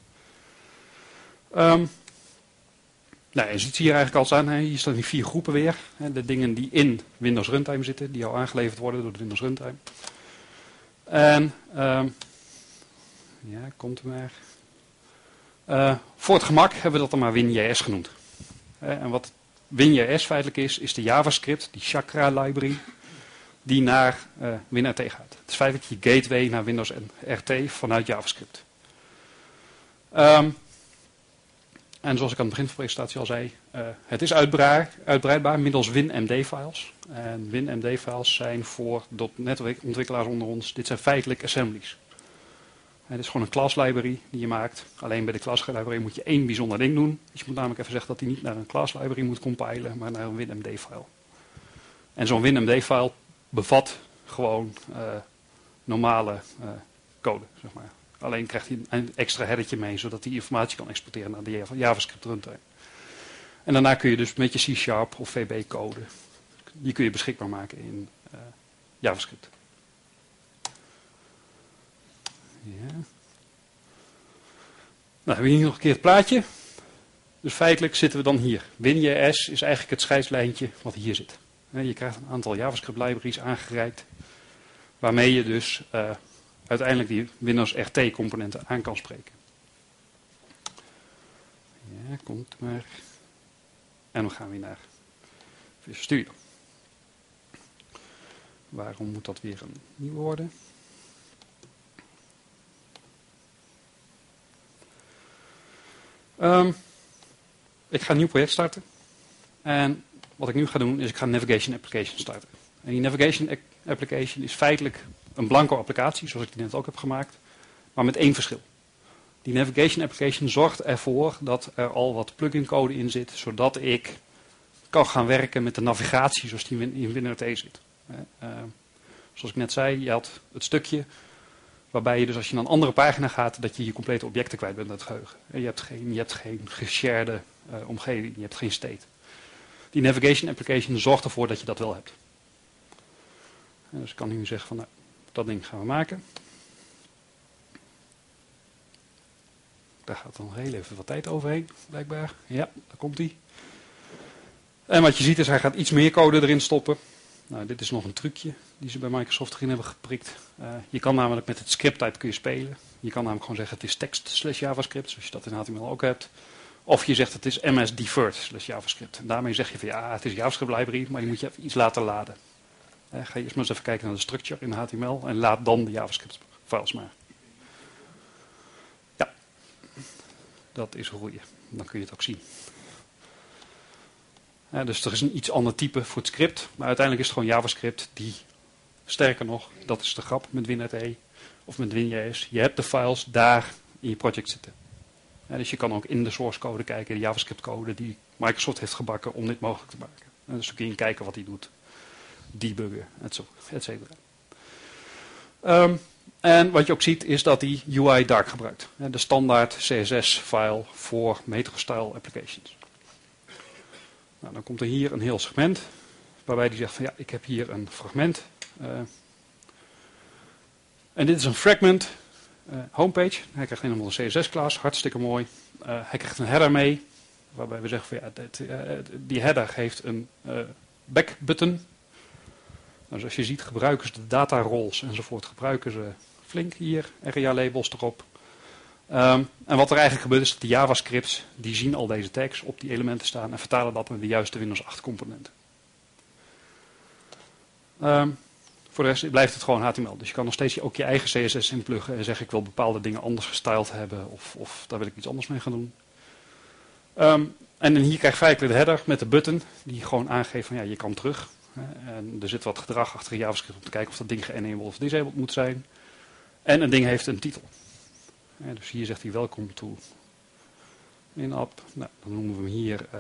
Um, nou, je ziet hier eigenlijk al aan, hier staan die vier groepen weer. De dingen die in Windows Runtime zitten, die al aangeleverd worden door de Windows Runtime. En, um, ja, komt er maar. Uh, voor het gemak hebben we dat dan maar WinJS genoemd. Uh, en wat WinJS feitelijk is, is de JavaScript, die Chakra library, die naar uh, WinRT gaat. Het is feitelijk je gateway naar Windows R T vanuit JavaScript. Um, en zoals ik aan het begin van de presentatie al zei, uh, het is uitbreidbaar, uitbreidbaar middels WinMD-files. En WinMD-files zijn voor .NET-ontwikkelaars onder ons, dit zijn feitelijk assemblies. Het is gewoon een class library die je maakt. Alleen bij de class library moet je één bijzonder ding doen. Dus je moet namelijk even zeggen dat hij niet naar een class library moet compilen, maar naar een WinMD-file. En zo'n WinMD-file bevat gewoon uh, normale uh, code, zeg maar. Alleen krijgt hij een extra headertje mee, zodat hij informatie kan exporteren naar de JavaScript runtime. En daarna kun je dus met je C Sharp of V B code, die kun je beschikbaar maken in uh, JavaScript. Ja. Nou, hebben we hier nog een keer het plaatje. Dus feitelijk zitten we dan hier. WinJS is eigenlijk het scheidslijntje wat hier zit. Je krijgt een aantal JavaScript libraries aangereikt, waarmee je dus uh, uiteindelijk die Windows R T componenten aan kan spreken. Ja, komt maar. En we gaan weer naar Visual Studio. Waarom moet dat weer een nieuw worden? Um, ik ga een nieuw project starten. En wat ik nu ga doen is ik ga een navigation application starten. En die navigation application is feitelijk een blanco applicatie, zoals ik die net ook heb gemaakt. Maar met één verschil. Die navigation application zorgt ervoor dat er al wat plugin code in zit, zodat ik kan gaan werken met de navigatie zoals die in WinRT zit. Uh, zoals ik net zei, je had het stukje waarbij je dus als je naar een andere pagina gaat, dat je je complete objecten kwijt bent uit het geheugen. En je hebt geen, je hebt geen geshared uh, omgeving, je hebt geen state. Die navigation application zorgt ervoor dat je dat wel hebt. En dus ik kan nu zeggen van, nou, dat ding gaan we maken. Daar gaat dan heel even wat tijd overheen, blijkbaar. Ja, daar komt hij. En wat je ziet is, hij gaat iets meer code erin stoppen. Nou, dit is nog een trucje die ze bij Microsoft erin hebben geprikt. Uh, je kan namelijk met het script type kun je spelen. Je kan namelijk gewoon zeggen het is text slash JavaScript, zoals je dat in H T M L ook hebt. Of je zegt het is M S deferred slash JavaScript. En daarmee zeg je van ja, het is JavaScript library, maar die moet je even iets laten laden. Uh, ga je eerst maar eens even kijken naar de structure in H T M L en laat dan de JavaScript files maar. Ja, dat is een goeie. Dan kun je het ook zien. Ja, dus er is een iets ander type voor het script, maar uiteindelijk is het gewoon JavaScript die, sterker nog, dat is de grap met WinRT of met WinJS, je hebt de files daar in je project zitten. Ja, dus je kan ook in de source code kijken, de JavaScript code die Microsoft heeft gebakken om dit mogelijk te maken. En dus dan kun je kijken wat hij doet, debuggen, et cetera. Um, en wat je ook ziet is dat hij U I Dark gebruikt, de standaard C S S file voor metro-style applications. Nou, dan komt er hier een heel segment, waarbij die zegt van ja, ik heb hier een fragment. Uh, En dit is een fragment uh, homepage. Hij krijgt helemaal een C S S-class, hartstikke mooi. Uh, hij krijgt een header mee, waarbij we zeggen van ja, dit, uh, die header heeft een uh, back-button. Nou, zoals je ziet gebruiken ze de data roles enzovoort, gebruiken ze flink hier, area-labels erop. Um, en wat er eigenlijk gebeurt is dat de JavaScripts, die zien al deze tags op die elementen staan en vertalen dat naar de juiste Windows acht componenten. Um, voor de rest blijft het gewoon H T M L. Dus je kan nog steeds ook je eigen C S S inpluggen en zeggen ik wil bepaalde dingen anders gestyled hebben of, of daar wil ik iets anders mee gaan doen. Um, en hier krijg je feitelijk de header met de button die gewoon aangeeft van ja, je kan terug. En er zit wat gedrag achter JavaScript om te kijken of dat ding ge-enabled of disabled moet zijn. En een ding heeft een titel. Ja, dus hier zegt hij welkom to in-app. Nou, dan noemen we hem hier. Uh,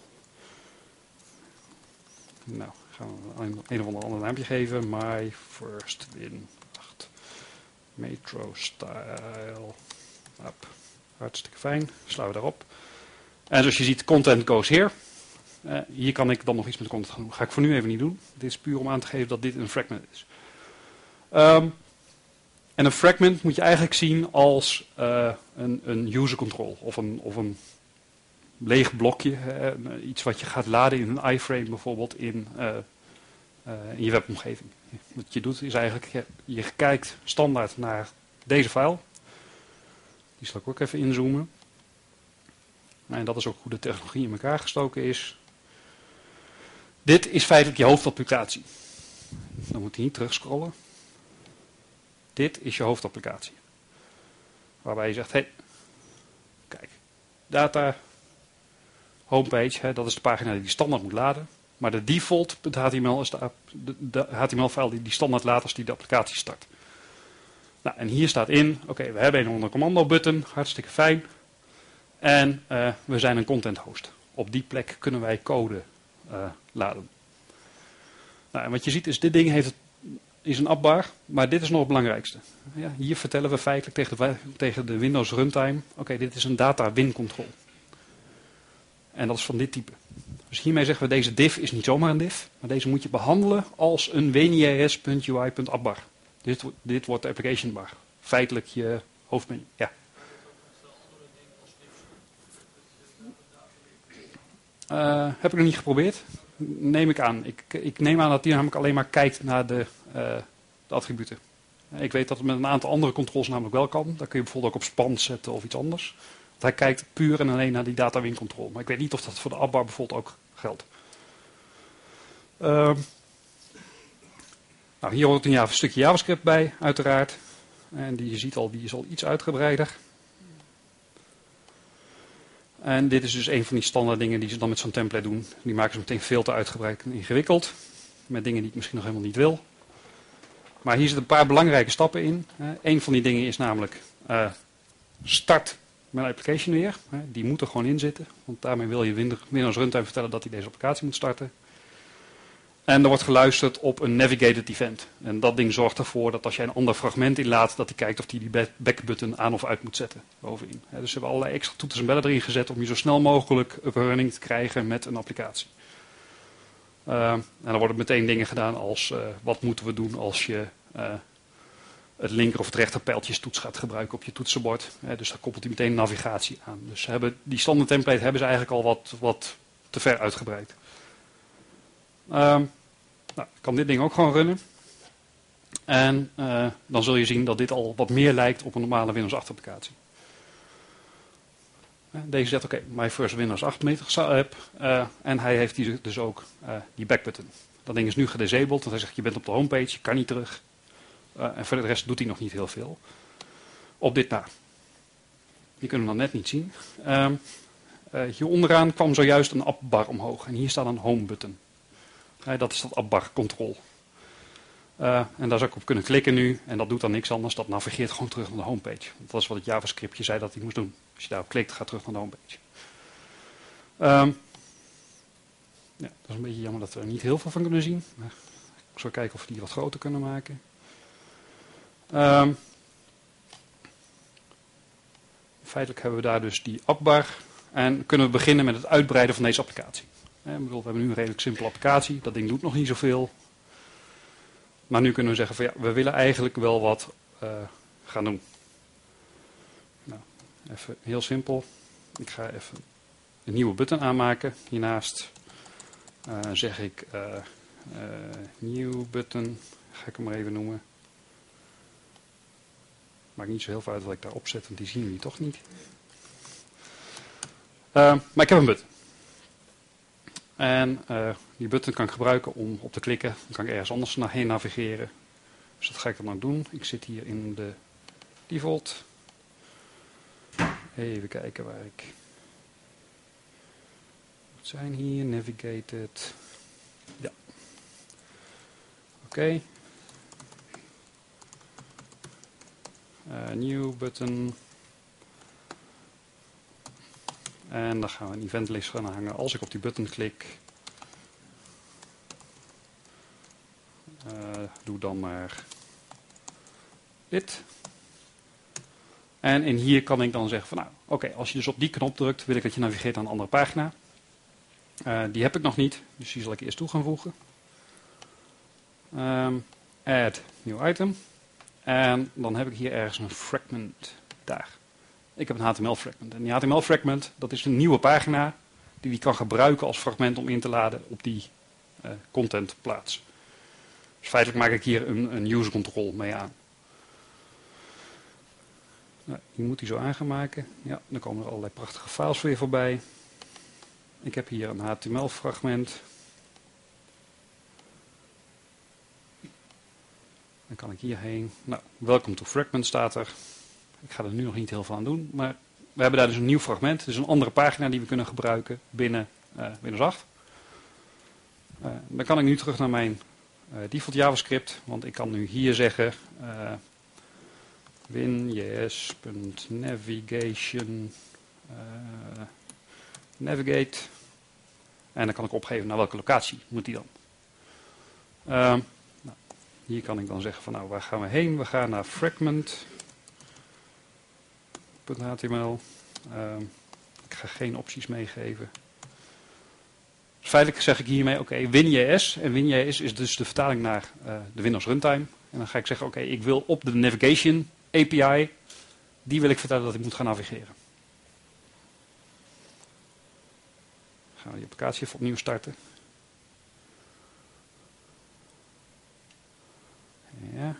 nou, gaan we een, een of ander ander naampje geven. My first win acht. Metro style app. Hartstikke fijn. Slaan we daarop. En zoals je ziet, content goes here. Uh, hier kan ik dan nog iets met de content gaan doen. Ga ik voor nu even niet doen. Dit is puur om aan te geven dat dit een fragment is. Um, En een fragment moet je eigenlijk zien als uh, een, een user control of een, of een leeg blokje. Uh, iets wat je gaat laden in een iframe bijvoorbeeld in, uh, uh, in je webomgeving. Wat je doet is eigenlijk, je, je kijkt standaard naar deze file. Die zal ik ook even inzoomen. En dat is ook hoe de technologie in elkaar gestoken is. Dit is feitelijk je hoofdapplicatie. Dan moet hij niet terugscrollen. Dit is je hoofdapplicatie. Waarbij je zegt, hé, hey, kijk, data, homepage, hè, dat is de pagina die die standaard moet laden. Maar de default H T M L is de, de, de H T M L-file die die standaard laat als die de applicatie start. Nou, en hier staat in, oké, okay, we hebben een onder commando button, hartstikke fijn. En uh, we zijn een content host. Op die plek kunnen wij code uh, laden. Nou, en wat je ziet is, dit ding heeft het is een appbar, maar dit is nog het belangrijkste. Ja, hier vertellen we feitelijk tegen de, tegen de Windows runtime, oké, okay, dit is een data win control. En dat is van dit type. Dus hiermee zeggen we, deze div is niet zomaar een div, maar deze moet je behandelen als een win.js.ui.appbar. Dit, dit wordt de application bar. Feitelijk je hoofdmenu. Ja. Uh, heb ik nog niet geprobeerd. Neem ik aan. Ik, ik neem aan dat hij namelijk alleen maar kijkt naar de, uh, de attributen. Ik weet dat het met een aantal andere controls namelijk wel kan. Daar kun je bijvoorbeeld ook op span zetten of iets anders. Want hij kijkt puur en alleen naar die data win control. Maar ik weet niet of dat voor de appbar bijvoorbeeld ook geldt. Uh, nou, hier hoort een, een stukje JavaScript bij, uiteraard. En die je ziet al, die is al iets uitgebreider. En dit is dus een van die standaard dingen die ze dan met zo'n template doen. Die maken ze meteen veel te uitgebreid en ingewikkeld. Met dingen die ik misschien nog helemaal niet wil. Maar hier zitten een paar belangrijke stappen in. Eén van die dingen is namelijk uh, start mijn application weer. Die moet er gewoon in zitten. Want daarmee wil je Windows Runtime vertellen dat hij deze applicatie moet starten. En er wordt geluisterd op een navigated event. En dat ding zorgt ervoor dat als jij een ander fragment inlaat, dat hij kijkt of hij die back-button aan of uit moet zetten bovenin. Dus we hebben allerlei extra toeters en bellen erin gezet om je zo snel mogelijk up-running te krijgen met een applicatie. Uh, en dan worden meteen dingen gedaan als, uh, wat moeten we doen als je uh, het linker of het rechter pijltjestoets gaat gebruiken op je toetsenbord. Uh, dus daar koppelt hij meteen navigatie aan. Dus ze hebben, die standaard template hebben ze eigenlijk al wat, wat te ver uitgebreid. Um, nou, ik kan dit ding ook gewoon runnen. En uh, dan zul je zien dat dit al wat meer lijkt op een normale Windows acht applicatie. Uh, deze zegt oké, okay, my first Windows acht app. Uh, en hij heeft die, dus ook uh, die backbutton. Dat ding is nu gedisabled, want hij zegt je bent op de homepage, je kan niet terug. Uh, en voor de rest doet hij nog niet heel veel. Op dit na. Die kunnen we dan net niet zien. Uh, uh, hier onderaan kwam zojuist een appbar omhoog. En hier staat een home button. Ja, dat is dat appbar control. Uh, en daar zou ik op kunnen klikken nu. En dat doet dan niks anders. Dat navigeert gewoon terug naar de homepage. Dat is wat het JavaScriptje zei dat hij moest doen. Als je daarop klikt, gaat terug naar de homepage. Um, ja, dat is een beetje jammer dat we er niet heel veel van kunnen zien. Maar ik zal kijken of we die wat groter kunnen maken. Um, feitelijk hebben we daar dus die appbar. En kunnen we beginnen met het uitbreiden van deze applicatie. Ik bedoel, we hebben nu een redelijk simpele applicatie. Dat ding doet nog niet zoveel. Maar nu kunnen we zeggen van ja, we willen eigenlijk wel wat uh, gaan doen. Nou, even heel simpel. Ik ga even een nieuwe button aanmaken. Hiernaast uh, zeg ik uh, uh, nieuw button. Ga ik hem maar even noemen. Maakt niet zo heel veel uit wat ik daarop zet, want die zien jullie toch niet. Uh, maar ik heb een button. En uh, die button kan ik gebruiken om op te klikken. Dan kan ik ergens anders naar heen navigeren. Dus dat ga ik dan ook doen. Ik zit hier in de default. Even kijken waar ik... Wat zijn hier? Navigated. Ja. Oké. Okay. Uh, new button. En dan gaan we een eventlist gaan hangen. Als ik op die button klik, uh, doe dan maar dit. En in hier kan ik dan zeggen van nou, oké, okay, als je dus op die knop drukt, wil ik dat je navigeert naar een andere pagina. Uh, die heb ik nog niet, dus die zal ik eerst toe gaan voegen. Um, add new item. En dan heb ik hier ergens een fragment daar. Ik heb een H T M L-fragment. En die H T M L-fragment, dat is een nieuwe pagina die die kan gebruiken als fragment om in te laden op die uh, contentplaats. Dus feitelijk maak ik hier een, een user control mee aan. Nou, die moet hij zo aan gaan maken. Ja, dan komen er allerlei prachtige files weer voorbij. Ik heb hier een H T M L-fragment. Dan kan ik hierheen. Nou, welcome to fragment staat er. Ik ga er nu nog niet heel veel aan doen, maar we hebben daar dus een nieuw fragment. Dus een andere pagina die we kunnen gebruiken binnen uh, Windows acht. Uh, dan kan ik nu terug naar mijn uh, default JavaScript, want ik kan nu hier zeggen uh, winjs.navigation uh, navigate. En dan kan ik opgeven naar welke locatie moet die dan. Uh, nou, hier kan ik dan zeggen van nou, waar gaan we heen? We gaan naar fragment. H T M L. Uh, ik ga geen opties meegeven. Dus feitelijk zeg ik hiermee, oké, okay, WinJS. En WinJS is dus de vertaling naar uh, de Windows Runtime. En dan ga ik zeggen, oké, okay, ik wil op de Navigation A P I, die wil ik vertellen dat ik moet gaan navigeren. Gaan we die applicatie even opnieuw starten. Ja.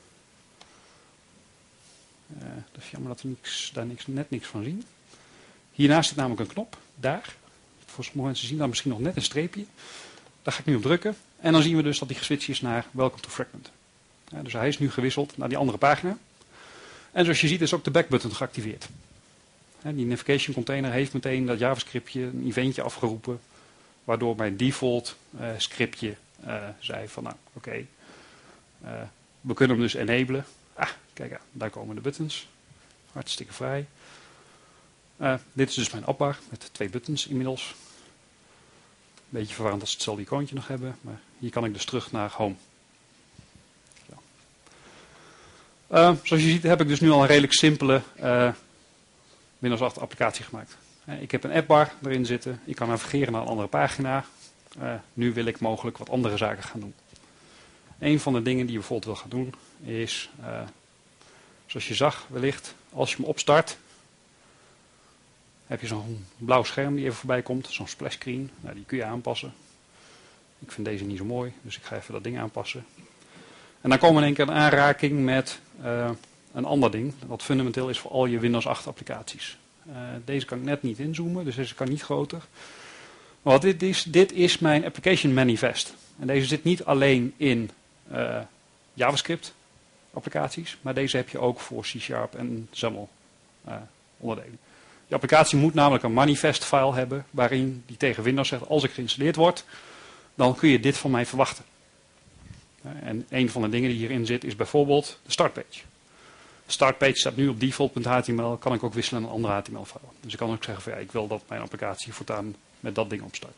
Uh, dat is jammer dat we niks, daar niks, net niks van zien. Hiernaast zit namelijk een knop, daar. Voor sommige mensen zien daar misschien nog net een streepje. Daar ga ik nu op drukken. En dan zien we dus dat die geswitcht is naar Welcome to Fragment. Ja, dus hij is nu gewisseld naar die andere pagina. En zoals je ziet is ook de backbutton geactiveerd. Ja, die navigation container heeft meteen dat JavaScriptje, een eventje afgeroepen. Waardoor mijn default uh, scriptje uh, zei van nou oké, okay, uh, we kunnen hem dus enablen. Ah, kijk aan, daar komen de buttons. Hartstikke vrij. Uh, dit is dus mijn appbar met twee buttons inmiddels. Beetje verwarrend als ze hetzelfde icoontje nog hebben. Maar hier kan ik dus terug naar home. Zo. Uh, zoals je ziet heb ik dus nu al een redelijk simpele uh, Windows acht applicatie gemaakt. Uh, ik heb een appbar erin zitten. Ik kan navigeren naar een andere pagina. Uh, nu wil ik mogelijk wat andere zaken gaan doen. Een van de dingen die je bijvoorbeeld wil gaan doen is, uh, zoals je zag wellicht, als je hem opstart, heb je zo'n blauw scherm die even voorbij komt, zo'n splash screen. Nou, die kun je aanpassen. Ik vind deze niet zo mooi, dus ik ga even dat ding aanpassen. En dan komen we in één keer in aanraking met uh, een ander ding, wat fundamenteel is voor al je Windows acht applicaties. Uh, deze kan ik net niet inzoomen, dus deze kan niet groter. Maar wat dit is, dit is mijn application manifest. En deze zit niet alleen in uh, JavaScript applicaties, maar deze heb je ook voor C Sharp en XAML uh, onderdelen. Die applicatie moet namelijk een manifest file hebben waarin die tegen Windows zegt, als ik geïnstalleerd word, dan kun je dit van mij verwachten. En een van de dingen die hierin zit is bijvoorbeeld de startpage. De startpage staat nu op default.html, kan ik ook wisselen naar een andere H T M L file. Dus ik kan ook zeggen van ja, ik wil dat mijn applicatie voortaan met dat ding opstart.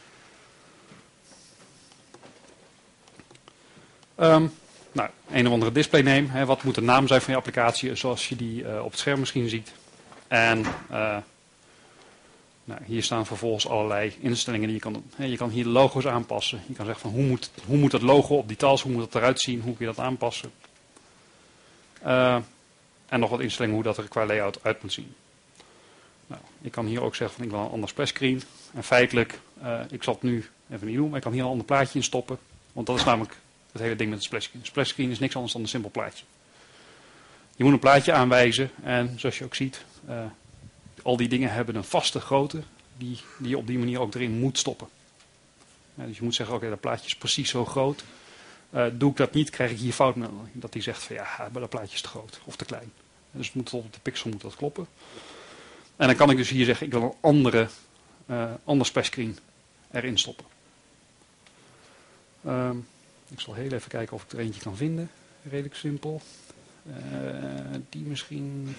Um, nou, een of andere display name. Hè, wat moet de naam zijn van je applicatie zoals je die uh, op het scherm misschien ziet. En uh, nou, hier staan vervolgens allerlei instellingen die je kan doen. Hè, je kan hier de logo's aanpassen. Je kan zeggen van hoe moet, hoe moet dat logo op die tals, hoe moet dat eruit zien, hoe kun je dat aanpassen. Uh, en nog wat instellingen hoe dat er qua layout uit moet zien. Nou, ik kan hier ook zeggen van ik wil een ander splashscreen. En feitelijk, uh, ik zal het nu even niet doen, maar ik kan hier een ander plaatje in stoppen. Want dat is namelijk het hele ding met de splashscreen. Een splashscreen is niks anders dan een simpel plaatje. Je moet een plaatje aanwijzen en zoals je ook ziet, uh, al die dingen hebben een vaste grootte die, die je op die manier ook erin moet stoppen. Ja, dus je moet zeggen, oké, okay, dat plaatje is precies zo groot. Uh, doe ik dat niet, krijg ik hier foutmelding. Dat die zegt van ja, dat plaatje is te groot of te klein. Dus het moet tot op de pixel moet dat kloppen. En dan kan ik dus hier zeggen, ik wil een andere, uh, ander splashscreen erin stoppen. Um, ik zal heel even kijken of ik er eentje kan vinden. Redelijk simpel. Uh, die misschien.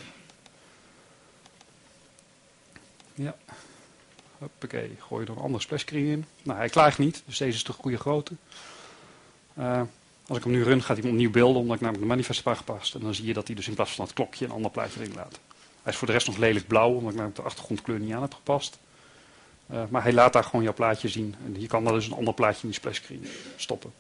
Ja. Hoppakee, gooi je er een andere splashscreen in. Nou, hij klaagt niet, dus deze is de goede grootte. Uh, als ik hem nu run, gaat hij hem opnieuw beelden, omdat ik namelijk de manifest heb aangepast. En dan zie je dat hij dus in plaats van het klokje een ander plaatje erin laat. Hij is voor de rest nog lelijk blauw, omdat ik namelijk de achtergrondkleur niet aan heb gepast. Uh, maar hij laat daar gewoon jouw plaatje zien. En hier kan dan dus een ander plaatje in die splashscreen stoppen.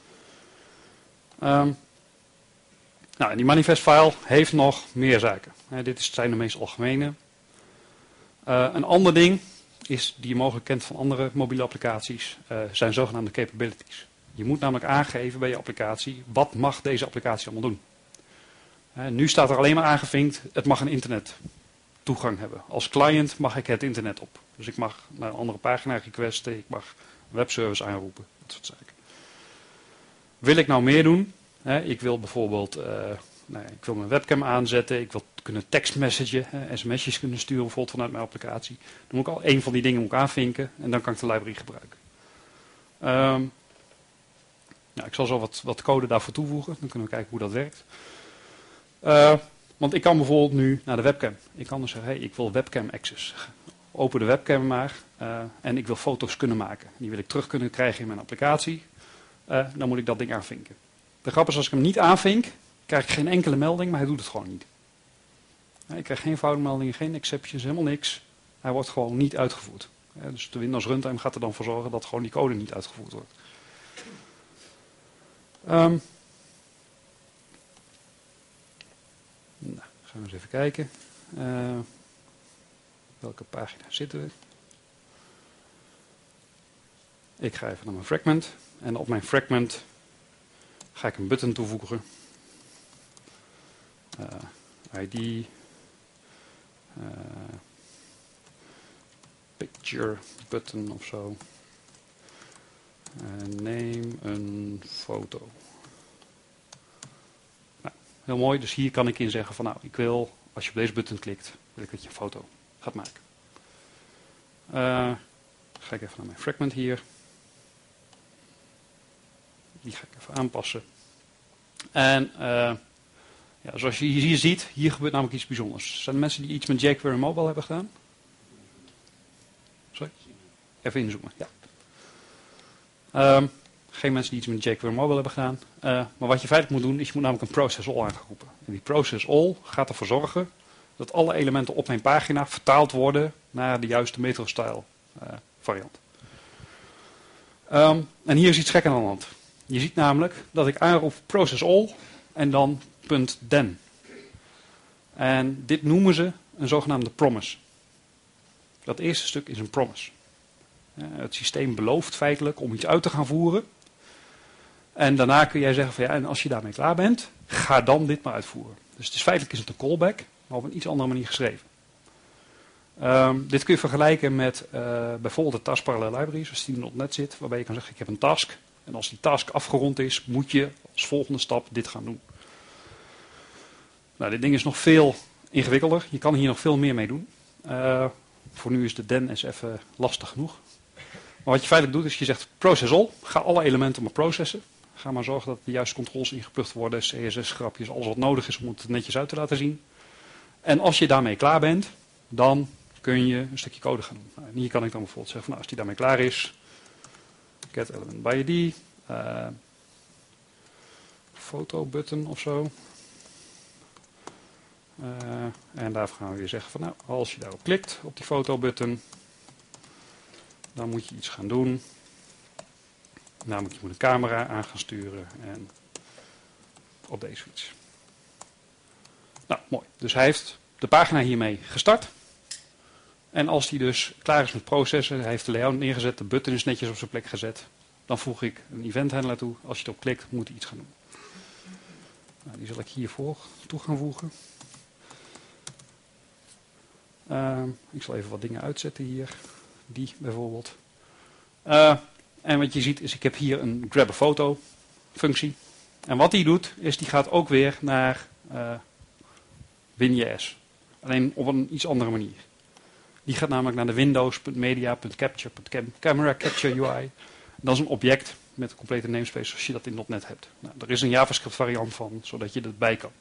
Um, nou, en die manifest-file heeft nog meer zaken. Uh, dit zijn de meest algemene. Uh, een ander ding is, die je mogelijk kent van andere mobiele applicaties, uh, zijn zogenaamde capabilities. Je moet namelijk aangeven bij je applicatie, wat mag deze applicatie allemaal doen. Uh, nu staat er alleen maar aangevinkt, het mag een internettoegang hebben. Als client mag ik het internet op. Dus ik mag naar een andere pagina requesten, ik mag een webservice aanroepen, dat soort zaken. Wil ik nou meer doen? Hè, ik wil bijvoorbeeld, uh, nou ja, ik wil mijn webcam aanzetten, ik wil kunnen tekstmessagen, hè, sms'jes kunnen sturen bijvoorbeeld vanuit mijn applicatie. Dan moet ik al één van die dingen moet ik aanvinken en dan kan ik de library gebruiken. Um, nou, ik zal zo wat, wat code daarvoor toevoegen, dan kunnen we kijken hoe dat werkt. Uh, want ik kan bijvoorbeeld nu naar de webcam. Ik kan dus zeggen, hey, ik wil webcam access. Open de webcam maar uh, en ik wil foto's kunnen maken. Die wil ik terug kunnen krijgen in mijn applicatie. Uh, dan moet ik dat ding aanvinken. De grap is, als ik hem niet aanvink, krijg ik geen enkele melding, maar hij doet het gewoon niet. Ik krijg geen foutmeldingen, geen exceptions, helemaal niks. Hij wordt gewoon niet uitgevoerd. Dus de Windows Runtime gaat er dan voor zorgen dat gewoon die code niet uitgevoerd wordt. Um, nou, gaan we eens even kijken. Uh, welke pagina zitten we? Ik ga even naar mijn fragment. En op mijn fragment ga ik een button toevoegen. Uh, I D. Uh, picture button of zo. Uh, neem een foto. Nou, heel mooi. Dus hier kan ik in zeggen van nou, ik wil, als je op deze button klikt, wil ik dat je een foto gaat maken. Uh, ga ik even naar mijn fragment hier. Die ga ik even aanpassen. En uh, ja, zoals je hier ziet, hier gebeurt namelijk iets bijzonders. Zijn er mensen die iets met jQuery Mobile hebben gedaan? Sorry? Even inzoomen, ja. Um, geen mensen die iets met jQuery Mobile hebben gedaan. Uh, maar wat je feitelijk moet doen, is je moet namelijk een process all aangeroepen. En die process all gaat ervoor zorgen dat alle elementen op mijn pagina vertaald worden naar de juiste MetroStyle uh, variant. Um, en hier is iets gek aan de hand. Je ziet namelijk dat ik aanroep process all en dan .then. En dit noemen ze een zogenaamde promise. Dat eerste stuk is een promise. Het systeem belooft feitelijk om iets uit te gaan voeren. En daarna kun jij zeggen van ja, en als je daarmee klaar bent, ga dan dit maar uitvoeren. Dus het is, feitelijk is het een callback, maar op een iets andere manier geschreven. Um, dit kun je vergelijken met uh, bijvoorbeeld de task parallel library, zoals die in .punt net zit, waarbij je kan zeggen ik heb een task. En als die task afgerond is, moet je als volgende stap dit gaan doen. Nou, dit ding is nog veel ingewikkelder. Je kan hier nog veel meer mee doen. Uh, voor nu is de den is even lastig genoeg. Maar wat je feitelijk doet, is je zegt process all. Ga alle elementen maar processen. Ga maar zorgen dat de juiste controls ingeplucht worden. C S S-grapjes, alles wat nodig is om het netjes uit te laten zien. En als je daarmee klaar bent, dan kun je een stukje code gaan doen. Nou, en hier kan ik dan bijvoorbeeld zeggen, van, nou, als die daarmee klaar is, get element by I D, uh, foto button of zo. Uh, en daarvoor gaan we weer zeggen van nou, als je daarop klikt, op die foto button, dan moet je iets gaan doen. Namelijk je moet een camera aan gaan sturen en op deze fiets. Nou, mooi. Dus hij heeft de pagina hiermee gestart. En als hij dus klaar is met processen, hij heeft de layout neergezet, de button is netjes op zijn plek gezet, dan voeg ik een event handler toe. Als je erop klikt, moet hij iets gaan doen. Nou, die zal ik hiervoor toe gaan voegen. Uh, ik zal even wat dingen uitzetten hier. Die bijvoorbeeld. Uh, en wat je ziet is, ik heb hier een grab a photo functie. En wat die doet, is die gaat ook weer naar uh, WinJS. Alleen op een iets andere manier. Die gaat namelijk naar de windows.media.capture.camera capture U I. Dat is een object met een complete namespace zoals je dat in .NET hebt. Nou, er is een JavaScript variant van, zodat je erbij kan.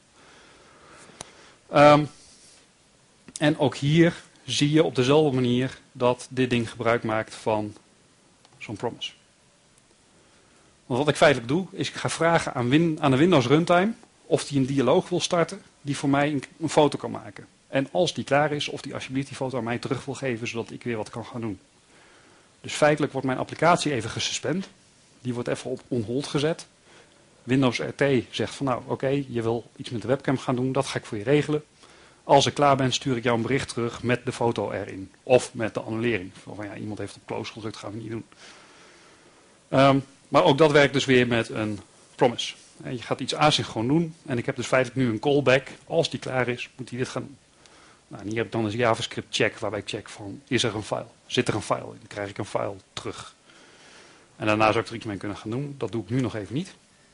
Um, en ook hier zie je op dezelfde manier dat dit ding gebruik maakt van zo'n promise. Want wat ik feitelijk doe, is ik ga vragen aan, win, aan de Windows Runtime of die een dialoog wil starten die voor mij een, een foto kan maken. En als die klaar is, of die alsjeblieft die foto aan mij terug wil geven, zodat ik weer wat kan gaan doen. Dus feitelijk wordt mijn applicatie even gesuspend. Die wordt even op on hold gezet. Windows R T zegt van nou oké, okay, je wil iets met de webcam gaan doen, dat ga ik voor je regelen. Als ik klaar ben, stuur ik jou een bericht terug met de foto erin. Of met de annulering. Van ja, iemand heeft op close gedrukt, gaan we niet doen. Um, maar ook dat werkt dus weer met een promise. Je gaat iets asynchroon doen. En ik heb dus feitelijk nu een callback. Als die klaar is, moet hij dit gaan doen. Nou, en hier heb ik dan een JavaScript check, waarbij ik check van, is er een file? Zit er een file in? Dan krijg ik een file terug. En daarna zou ik er iets mee kunnen gaan doen. Dat doe ik nu nog even niet.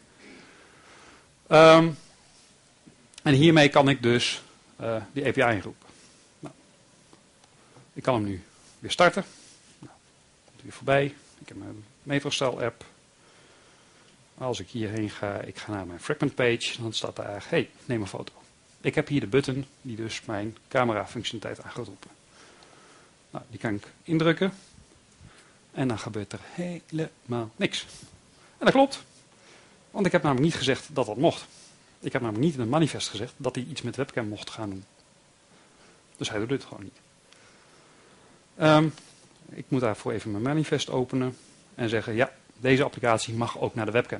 Um, en hiermee kan ik dus uh, die A P I inroepen. Nou, ik kan hem nu weer starten. Nou, weer voorbij. Ik heb mijn MetroStyle app. Als ik hierheen ga, ik ga naar mijn fragment page, dan staat daar, hey, neem een foto. Ik heb hier de button die dus mijn camera functionaliteit aan gaat roepen. Nou, die kan ik indrukken. En dan gebeurt er helemaal niks. En dat klopt. Want ik heb namelijk niet gezegd dat dat mocht. Ik heb namelijk niet in het manifest gezegd dat hij iets met webcam mocht gaan doen. Dus hij doet dit gewoon niet. Um, ik moet daarvoor even mijn manifest openen. En zeggen, ja, deze applicatie mag ook naar de webcam.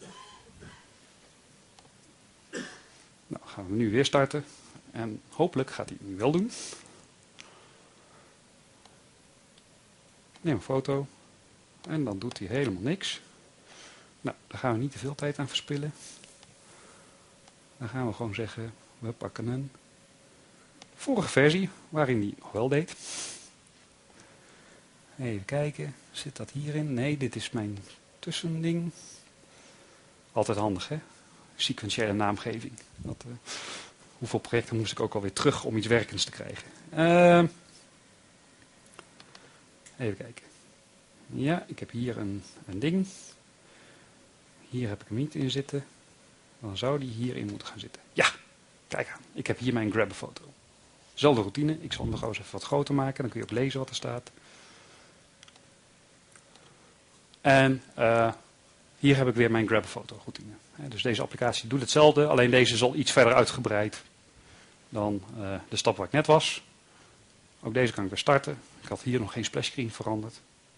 Nou, gaan we nu weer starten. En hopelijk gaat hij het nu wel doen. Neem een foto. En dan doet hij helemaal niks. Nou, daar gaan we niet te veel tijd aan verspillen. Dan gaan we gewoon zeggen, we pakken een vorige versie, waarin hij nog wel deed. Even kijken, zit dat hierin? Nee, dit is mijn tussending. Altijd handig, hè? Sequentiële naamgeving. Dat, uh, hoeveel projecten moest ik ook alweer terug om iets werkends te krijgen? Uh, even kijken. Ja, ik heb hier een, een ding. Hier heb ik hem niet in zitten. Dan zou die hierin moeten gaan zitten. Ja, kijk aan. Ik heb hier mijn grab-a-foto. Zelfde routine. Ik zal hem nog eens even wat groter maken. Dan kun je ook lezen wat er staat. En uh, hier heb ik weer mijn grab-a-foto routine. Dus deze applicatie doet hetzelfde. Alleen deze is al iets verder uitgebreid dan uh, de stap waar ik net was. Ook deze kan ik weer starten. Ik had hier nog geen splashscreen veranderd.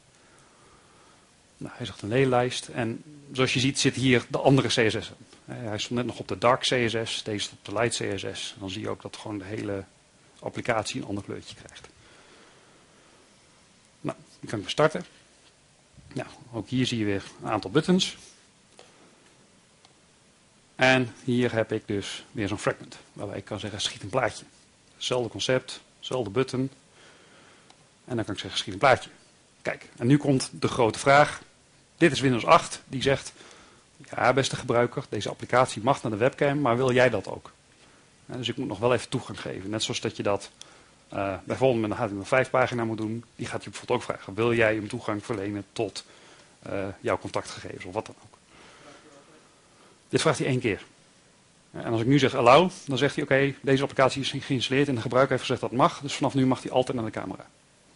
Nou, hij zegt een ledenlijst. En zoals je ziet zit hier de andere C S S. Hij stond net nog op de dark C S S. Deze stond op de light C S S. Dan zie je ook dat gewoon de hele applicatie een ander kleurtje krijgt. Nou, die kan ik weer starten. Nou, ook hier zie je weer een aantal buttons. En hier heb ik dus weer zo'n fragment. Waarbij ik kan zeggen schiet een plaatje. Hetzelfde concept, hetzelfde button. En dan kan ik zeggen schiet een plaatje. Kijk, en nu komt de grote vraag. Dit is Windows acht die zegt, ja beste gebruiker, deze applicatie mag naar de webcam, maar wil jij dat ook? Ja, dus ik moet nog wel even toegang geven. Net zoals dat je dat uh, bijvoorbeeld met een H T M L vijf pagina moet doen. Die gaat je bijvoorbeeld ook vragen, wil jij hem toegang verlenen tot uh, jouw contactgegevens of wat dan ook. Dit vraagt hij één keer. En als ik nu zeg allow, dan zegt hij oké, okay, deze applicatie is geïnstalleerd en de gebruiker heeft gezegd dat het mag. Dus vanaf nu mag hij altijd naar de camera.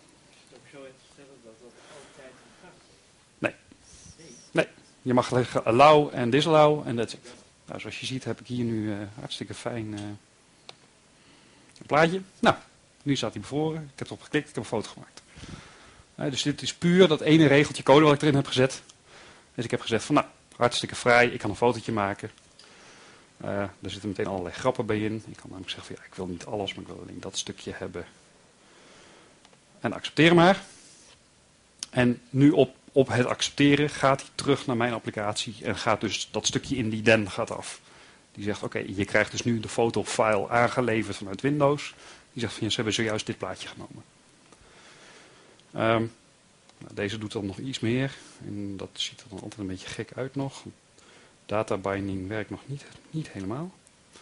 Nee, je mag leggen allow en disallow en that's it. Nou, zoals je ziet heb ik hier nu uh, hartstikke fijn uh, een plaatje. Nou, nu staat hij bevroren. Ik heb erop geklikt, ik heb een foto gemaakt. Uh, dus dit is puur dat ene regeltje code wat ik erin heb gezet. Dus ik heb gezegd van nou, hartstikke vrij, ik kan een fotootje maken. Uh, daar zitten meteen allerlei grappen bij in. Ik kan namelijk zeggen van ja, ik wil niet alles, maar ik wil alleen dat stukje hebben. En accepteer maar. En nu op, op het accepteren gaat hij terug naar mijn applicatie en gaat dus dat stukje in die den gaat af. Die zegt oké, okay, je krijgt dus nu de fotofile aangeleverd vanuit Windows. Die zegt van ja, ze hebben zojuist dit plaatje genomen. Um, nou, deze doet dan nog iets meer. En dat ziet er dan altijd een beetje gek uit nog. Data binding werkt nog niet, niet helemaal.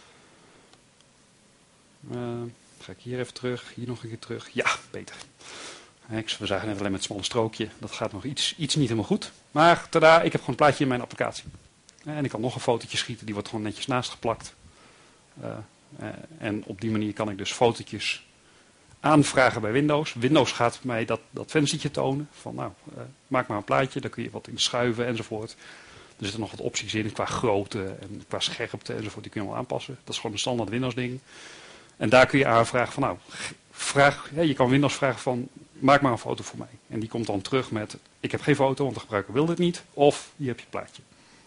Uh, ga ik hier even terug, hier nog een keer terug. Ja, beter. We zagen net alleen met het smalle strookje. Dat gaat nog iets, iets niet helemaal goed. Maar tada, ik heb gewoon een plaatje in mijn applicatie. En ik kan nog een fotootje schieten, die wordt gewoon netjes naast geplakt. Uh, uh, en op die manier kan ik dus fotootjes aanvragen bij Windows. Windows gaat mij dat, dat venstertje tonen. Van nou, uh, maak maar een plaatje, daar kun je wat in schuiven enzovoort. Er zitten nog wat opties in qua grootte en qua scherpte enzovoort. Die kun je wel aanpassen. Dat is gewoon een standaard Windows ding. En daar kun je aanvragen van nou, vraag, ja, je kan Windows vragen van maak maar een foto voor mij. En die komt dan terug met ik heb geen foto, want de gebruiker wil dit niet. Of hier heb je het plaatje.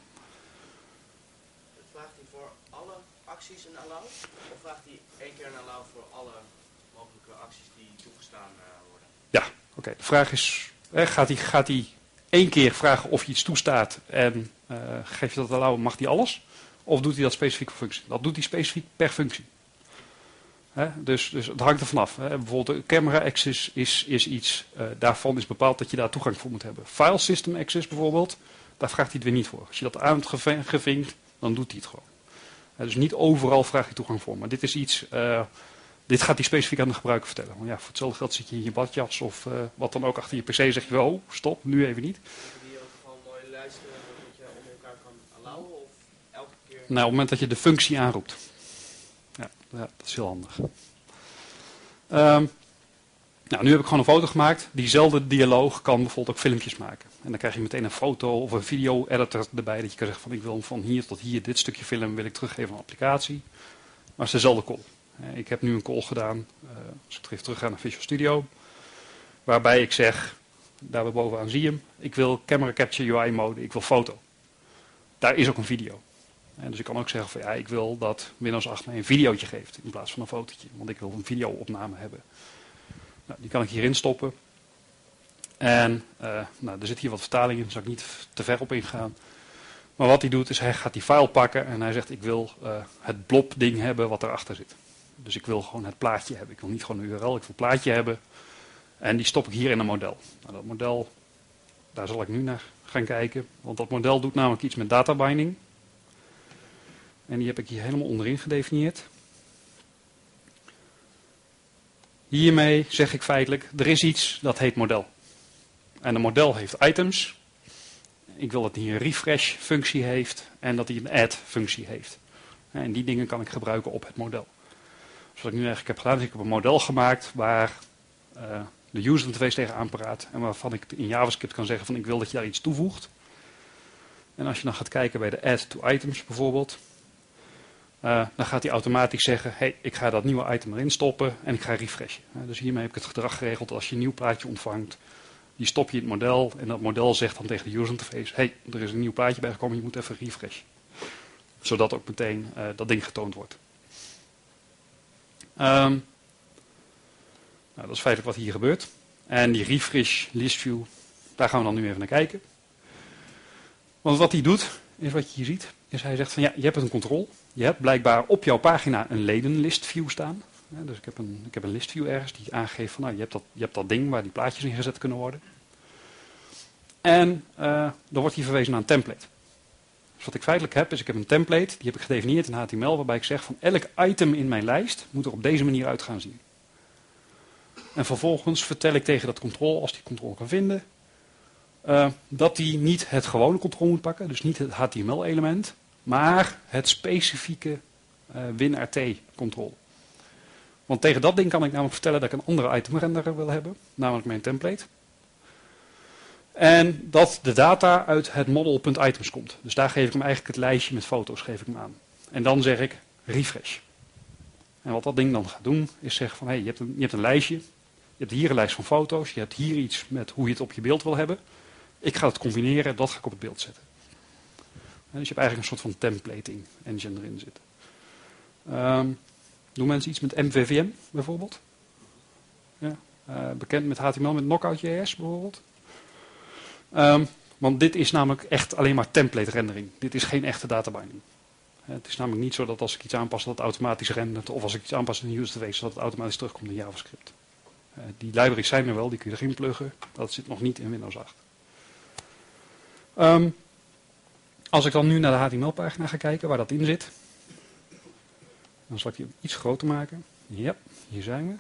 Vraagt hij voor alle acties een allow? Of vraagt hij één keer een allow voor alle mogelijke acties die toegestaan uh, worden? Ja, oké. Okay. De vraag is, eh, gaat hij gaat hij één keer vragen of je iets toestaat en uh, geef je dat allow, mag hij alles? Of doet hij dat specifiek voor functie? Dat doet hij specifiek per functie. He, dus, dus het hangt er vanaf. He. Bijvoorbeeld de camera access is, is iets, uh, daarvan is bepaald dat je daar toegang voor moet hebben. File system access bijvoorbeeld, daar vraagt hij het weer niet voor. Als je dat aan hebt gevinkt, dan doet hij het gewoon. He, dus niet overal vraagt hij toegang voor. Maar dit is iets, uh, dit gaat hij specifiek aan de gebruiker vertellen. Want ja, voor hetzelfde geld zit je in je badjas of uh, wat dan ook achter je pc, zeg je wel, oh, stop, nu even niet. Hebben die ook gewoon mooie lijsten dat je onder elkaar kan allowen of elke keer? Nou, op het moment dat je de functie aanroept. Ja, ja, dat is heel handig. Um, nou, nu heb ik gewoon een foto gemaakt. Diezelfde dialoog kan bijvoorbeeld ook filmpjes maken. En dan krijg je meteen een foto of een video editor erbij. Dat je kan zeggen van ik wil van hier tot hier dit stukje film wil ik teruggeven aan een applicatie. Maar het is dezelfde call. Ik heb nu een call gedaan, uh, als ik even terug ga naar Visual Studio. Waarbij ik zeg, daar bovenaan zie je hem. Ik wil camera capture U I mode, ik wil foto. Daar is ook een video. En dus ik kan ook zeggen van ja, ik wil dat Windows acht mij een videootje geeft in plaats van een fotootje. Want ik wil een video-opname hebben. Nou, die kan ik hierin stoppen. En uh, nou, er zit hier wat vertaling in, daar zal ik niet te ver op ingaan. Maar wat hij doet is hij gaat die file pakken en hij zegt ik wil uh, het blob ding hebben wat erachter zit. Dus ik wil gewoon het plaatje hebben. Ik wil niet gewoon een U R L, ik wil een plaatje hebben. En die stop ik hier in een model. Nou, dat model, daar zal ik nu naar gaan kijken. Want dat model doet namelijk iets met data binding. En die heb ik hier helemaal onderin gedefinieerd. Hiermee zeg ik feitelijk, er is iets dat heet model. En een model heeft items. Ik wil dat hij een refresh functie heeft en dat hij een add functie heeft. En die dingen kan ik gebruiken op het model. Dus wat ik nu eigenlijk heb gedaan, is ik heb een model gemaakt waar uh, de user interface tegenaan praat. En waarvan ik in JavaScript kan zeggen van ik wil dat je daar iets toevoegt. En als je dan gaat kijken bij de add to items bijvoorbeeld. Uh, dan gaat hij automatisch zeggen, hey, ik ga dat nieuwe item erin stoppen en ik ga refreshen. Uh, dus hiermee heb ik het gedrag geregeld als je een nieuw plaatje ontvangt. Die stop je in het model en dat model zegt dan tegen de user interface, hey, er is een nieuw plaatje bijgekomen, je moet even refreshen. Zodat ook meteen uh, dat ding getoond wordt. Um, nou, dat is feitelijk wat hier gebeurt. En die refresh list view, daar gaan we dan nu even naar kijken. Want wat hij doet, is wat je hier ziet, is hij zegt van ja, je hebt een control. Je hebt blijkbaar op jouw pagina een ledenlist view staan. Ja, dus ik heb, een, ik heb een list view ergens die aangeeft van nou, je hebt, dat, je hebt dat ding waar die plaatjes in gezet kunnen worden. En uh, dan wordt hier verwezen naar een template. Dus wat ik feitelijk heb, is ik heb een template, die heb ik gedefinieerd in H T M L, waarbij ik zeg van elk item in mijn lijst moet er op deze manier uit gaan zien. En vervolgens vertel ik tegen dat control, als die control kan vinden, uh, dat die niet het gewone control moet pakken, dus niet het H T M L-element, maar het specifieke uh, WinRT-control. Want tegen dat ding kan ik namelijk vertellen dat ik een andere item renderer wil hebben, namelijk mijn template. En dat de data uit het model.items komt. Dus daar geef ik hem eigenlijk het lijstje met foto's geef ik hem aan. En dan zeg ik refresh. En wat dat ding dan gaat doen, is zeggen van hé, hey, je, hebt een, je hebt een lijstje. Je hebt hier een lijst van foto's. Je hebt hier iets met hoe je het op je beeld wil hebben. Ik ga het combineren, dat ga ik op het beeld zetten. Dus je hebt eigenlijk een soort van templating engine erin zitten. Um, doen mensen iets met M V V M bijvoorbeeld? Ja. Uh, bekend met H T M L, met Knockout.js bijvoorbeeld? Um, want dit is namelijk echt alleen maar template rendering. Dit is geen echte data binding. Uh, het is namelijk niet zo dat als ik iets aanpas dat het automatisch rendert. Of als ik iets aanpas in een user interface dat het automatisch terugkomt in JavaScript. Uh, die libraries zijn er wel, die kun je erin pluggen. Dat zit nog niet in Windows acht. Um, als ik dan nu naar de H T M L-pagina ga kijken waar dat in zit. Dan zal ik die iets groter maken. Ja, hier zijn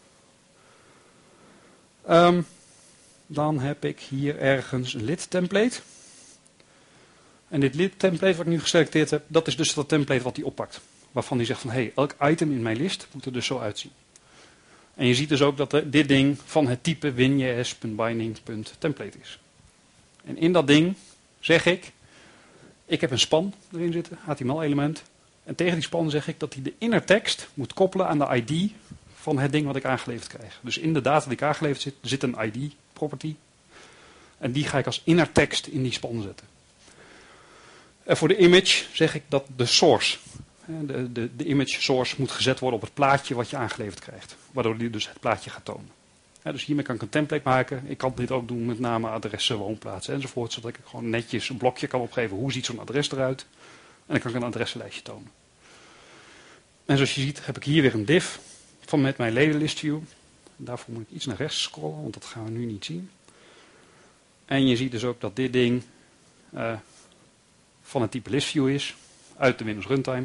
we. Um, dan heb ik hier ergens een lid-template. En dit lid-template wat ik nu geselecteerd heb, dat is dus dat template wat hij oppakt. Waarvan hij zegt van, hé, hey, elk item in mijn list moet er dus zo uitzien. En je ziet dus ook dat dit ding van het type winjs.binding.template is. En in dat ding zeg ik, ik heb een span erin zitten, H T M L-element. En tegen die span zeg ik dat hij de inner tekst moet koppelen aan de I D van het ding wat ik aangeleverd krijg. Dus in de data die ik aangeleverd zit, zit een I D property. En die ga ik als inner tekst in die span zetten. En voor de image zeg ik dat de source, de, de, de image source moet gezet worden op het plaatje wat je aangeleverd krijgt. Waardoor die dus het plaatje gaat tonen. Ja, dus hiermee kan ik een template maken. Ik kan dit ook doen met name, adressen, woonplaatsen enzovoort. Zodat ik gewoon netjes een blokje kan opgeven. Hoe ziet zo'n adres eruit? En dan kan ik een adressenlijstje tonen. En zoals je ziet heb ik hier weer een div van met mijn ledenlist view. Daarvoor moet ik iets naar rechts scrollen, want dat gaan we nu niet zien. En je ziet dus ook dat dit ding uh, van het type list view is. Uit de Windows Runtime.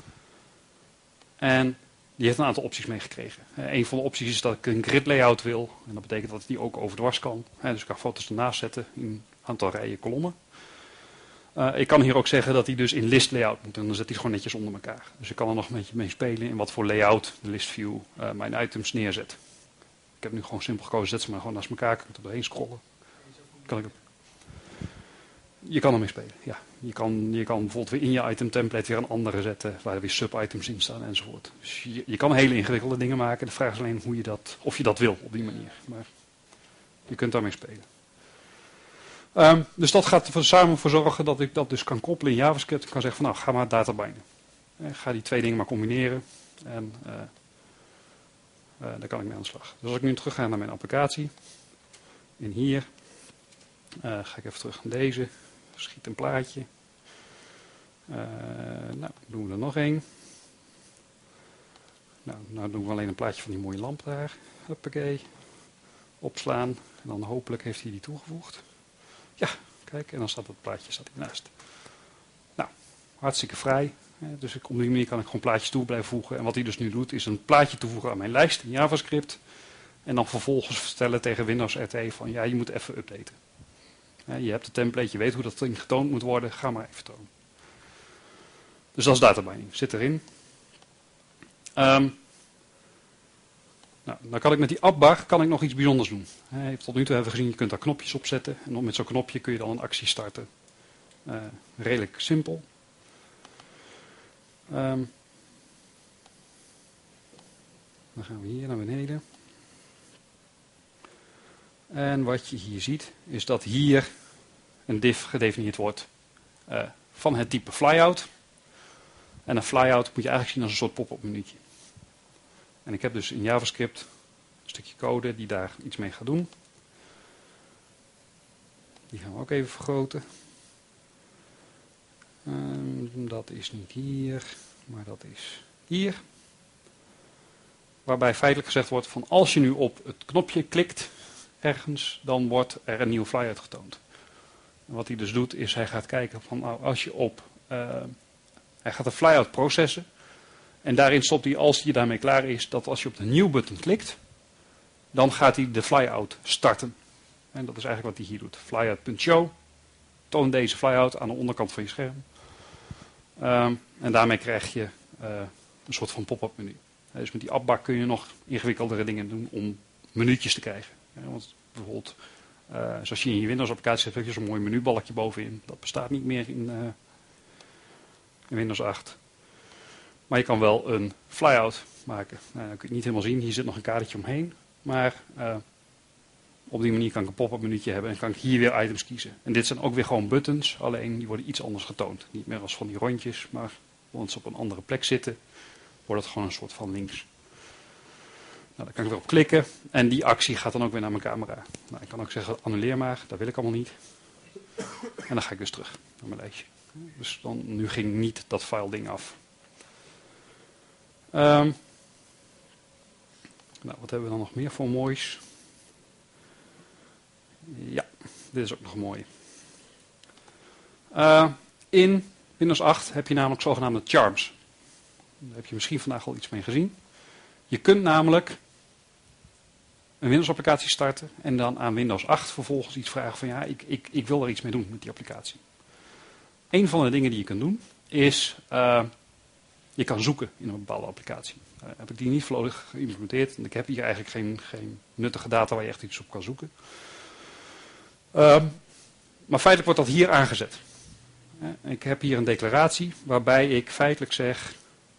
En die heeft een aantal opties meegekregen. Uh, een van de opties is dat ik een grid layout wil. En dat betekent dat die ook overdwars kan. Uh, dus ik kan foto's ernaast zetten in een aantal rijen kolommen. Uh, ik kan hier ook zeggen dat hij dus in list layout moet. En dan zet hij gewoon netjes onder elkaar. Dus ik kan er nog een beetje mee spelen in wat voor layout de list view uh, mijn items neerzet. Ik heb nu gewoon simpel gekozen, zet ze maar gewoon naast elkaar. Kan ik er doorheen scrollen. Kan ik... Je kan ermee spelen, ja. Je kan, je kan bijvoorbeeld weer in je item template weer een andere zetten. Waar er weer sub-items in staan enzovoort. Dus je, je kan hele ingewikkelde dingen maken. De vraag is alleen hoe je dat, of je dat wil op die manier. Maar je kunt daarmee spelen. Um, dus dat gaat er samen voor zorgen dat ik dat dus kan koppelen in JavaScript. Ik kan zeggen van nou, ga maar data binden. Eh, ga die twee dingen maar combineren. En uh, uh, daar kan ik mee aan de slag. Dus als ik nu terug ga naar mijn applicatie. En hier uh, ga ik even terug naar deze. Schiet een plaatje. Uh, nou, doen we er nog één. Nou, nou doen we alleen een plaatje van die mooie lamp daar. Huppakee. Opslaan. En dan hopelijk heeft hij die toegevoegd. Ja, kijk, en dan staat het plaatje staat hiernaast. Nou, hartstikke vrij. Dus ik, op die manier kan ik gewoon plaatjes toe blijven voegen. En wat hij dus nu doet, is een plaatje toevoegen aan mijn lijst in JavaScript. En dan vervolgens vertellen tegen Windows R T van, ja, je moet even updaten. Je hebt het template, je weet hoe dat ding getoond moet worden, ga maar even tonen. Dus dat is data binding, zit erin. Um, Nou, dan kan ik met die appbar kan ik nog iets bijzonders doen. He, tot nu toe hebben we gezien, je kunt daar knopjes op zetten. En met zo'n knopje kun je dan een actie starten. Uh, redelijk simpel. Um, dan gaan we hier naar beneden. En wat je hier ziet, is dat hier een div gedefinieerd wordt uh, van het type flyout. En een flyout moet je eigenlijk zien als een soort pop-up menuutje. En ik heb dus in JavaScript een stukje code die daar iets mee gaat doen. Die gaan we ook even vergroten. Um, dat is niet hier, maar dat is hier. Waarbij feitelijk gezegd wordt van als je nu op het knopje klikt ergens, dan wordt er een nieuwe flyout getoond. En wat hij dus doet is hij gaat kijken van nou, als je op... Uh, hij gaat een flyout processen. En daarin stopt hij, als hij daarmee klaar is, dat als je op de nieuw button klikt, dan gaat hij de flyout starten. En dat is eigenlijk wat hij hier doet. Flyout.show. Toon deze flyout aan de onderkant van je scherm. Um, en daarmee krijg je uh, een soort van pop-up menu. Dus met die appbar kun je nog ingewikkeldere dingen doen om menu'tjes te krijgen. Ja, want bijvoorbeeld, uh, zoals je in je Windows applicatie hebt, heb je zo'n mooi menubalkje bovenin. Dat bestaat niet meer in, uh, in Windows acht. Maar je kan wel een flyout maken. Nou, dat kun je niet helemaal zien. Hier zit nog een kadertje omheen. Maar uh, Op die manier kan ik een pop-up menuutje hebben en kan ik hier weer items kiezen. En dit zijn ook weer gewoon buttons, alleen die worden iets anders getoond. Niet meer als van die rondjes, maar omdat ze op een andere plek zitten, wordt het gewoon een soort van links. Nou, daar kan ik weer op klikken en die actie gaat dan ook weer naar mijn camera. Nou, ik kan ook zeggen annuleer maar, dat wil ik allemaal niet. En dan ga ik dus terug naar mijn lijstje. Dus dan, nu ging niet dat file ding af. Um, nou, wat hebben we dan nog meer voor moois? Ja, dit is ook nog mooi. Uh, in Windows acht heb je namelijk zogenaamde charms. Daar heb je misschien vandaag al iets mee gezien. Je kunt namelijk een Windows-applicatie starten en dan aan Windows acht vervolgens iets vragen van ja, ik, ik, ik wil er iets mee doen met die applicatie. Een van de dingen die je kunt doen is, uh, je kan zoeken in een bepaalde applicatie. Uh, heb ik die niet volledig geïmplementeerd, want ik heb hier eigenlijk geen, geen nuttige data waar je echt iets op kan zoeken. Uh, maar feitelijk wordt dat hier aangezet. Uh, ik heb hier een declaratie waarbij ik feitelijk zeg,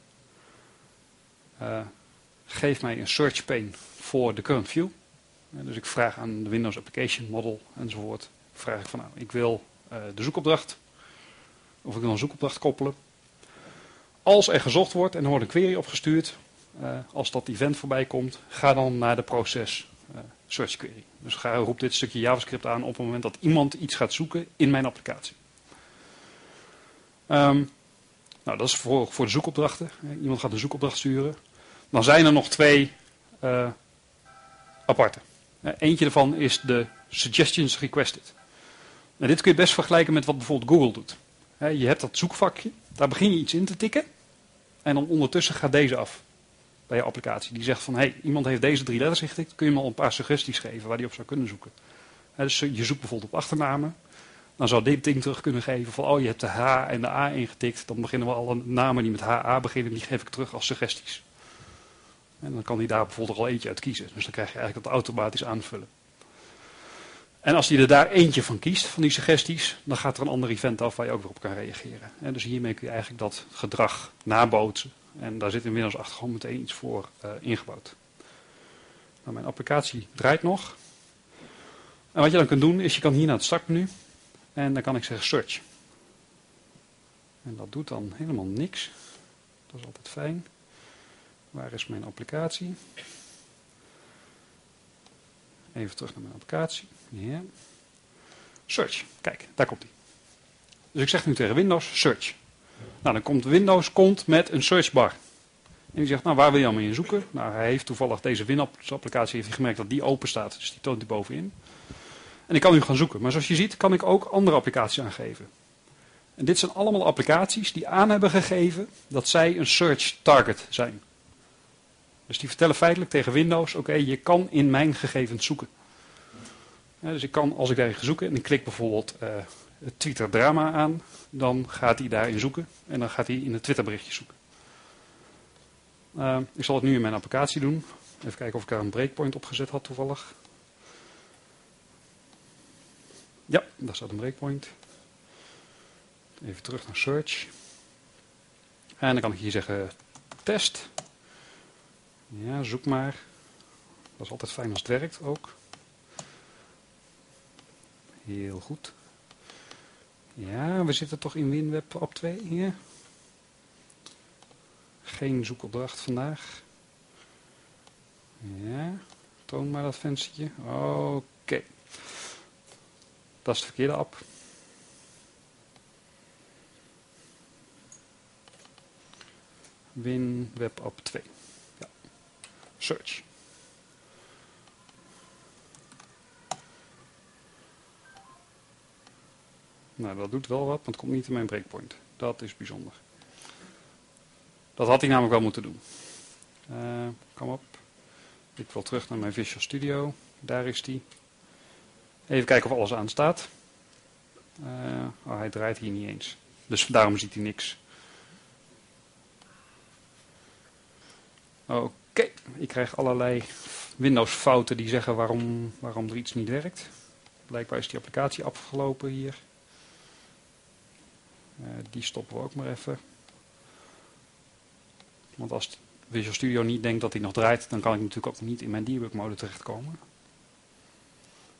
uh, geef mij een search pane voor de current view. Uh, dus ik vraag aan de Windows Application Model enzovoort, vraag ik van nou, ik wil uh, de zoekopdracht, of ik wil een zoekopdracht koppelen. Als er gezocht wordt en er wordt een query opgestuurd, uh, als dat event voorbij komt, ga dan naar de proces uh, search query. Dus ga, roep dit stukje JavaScript aan op het moment dat iemand iets gaat zoeken in mijn applicatie. Um, nou, dat is voor, voor de zoekopdrachten. Iemand gaat een zoekopdracht sturen. Dan zijn er nog twee uh, aparte. Eentje daarvan is de suggestions requested. Nou, dit kun je best vergelijken met wat bijvoorbeeld Google doet. Je hebt dat zoekvakje, daar begin je iets in te tikken. En dan ondertussen gaat deze af bij je applicatie. Die zegt van, hé, hey, iemand heeft deze drie letters ingetikt. Kun je me al een paar suggesties geven waar die op zou kunnen zoeken. Dus je zoekt bijvoorbeeld op achternamen. Dan zou dit ding terug kunnen geven van, oh, je hebt de H en de A ingetikt. Dan beginnen we alle namen die met H A beginnen, die geef ik terug als suggesties. En dan kan hij daar bijvoorbeeld al eentje uit kiezen. Dus dan krijg je eigenlijk dat automatisch aanvullen. En als hij er daar eentje van kiest, van die suggesties, dan gaat er een ander event af waar je ook weer op kan reageren. En dus hiermee kun je eigenlijk dat gedrag nabootsen. En daar zit in Windows acht gewoon meteen iets voor uh, ingebouwd. Nou, mijn applicatie draait nog. En wat je dan kunt doen, is je kan hier naar het startmenu. En dan kan ik zeggen search. En dat doet dan helemaal niks. Dat is altijd fijn. Waar is mijn applicatie? Even terug naar mijn applicatie. Ja. Search. Kijk, daar komt hij. Dus ik zeg nu tegen Windows search. Nou, dan komt Windows komt met een searchbar. En die zegt, nou, waar wil je allemaal in zoeken? Nou, hij heeft toevallig deze Windows-applicatie heeft hij gemerkt dat die open staat. Dus die toont hij bovenin. En ik kan nu gaan zoeken. Maar zoals je ziet, kan ik ook andere applicaties aangeven. En dit zijn allemaal applicaties die aan hebben gegeven dat zij een search target zijn. Dus die vertellen feitelijk tegen Windows, oké, okay, je kan in mijn gegevens zoeken. Ja, dus ik kan, als ik daarin ga zoeken en ik klik bijvoorbeeld uh, het Twitter drama aan, dan gaat hij daarin zoeken en dan gaat hij in het Twitter berichtje zoeken. Uh, ik zal het nu in mijn applicatie doen. Even kijken of ik daar een breakpoint op gezet had toevallig. Ja, daar staat een breakpoint. Even terug naar search. En dan kan ik hier zeggen test. Ja, zoek maar. Dat is altijd fijn als het werkt ook. Heel goed. Ja, we zitten toch in WinWeb app twee hier. Geen zoekopdracht vandaag. Ja, toon maar dat venstertje. Oké. Okay. Dat is de verkeerde app. WinWeb app twee. Ja. Search. Nou, dat doet wel wat, want het komt niet in mijn breakpoint. Dat is bijzonder. Dat had hij namelijk wel moeten doen. Uh, kom op. Ik wil terug naar mijn Visual Studio. Daar is die. Even kijken of alles aan staat. Uh, oh, hij draait hier niet eens. Dus daarom ziet hij niks. Oké, okay. Ik krijg allerlei Windows fouten die zeggen waarom, waarom er iets niet werkt. Blijkbaar is die applicatie afgelopen hier. Uh, die stoppen we ook maar even. Want als Visual Studio niet denkt dat hij nog draait, dan kan ik natuurlijk ook niet in mijn debug mode terechtkomen.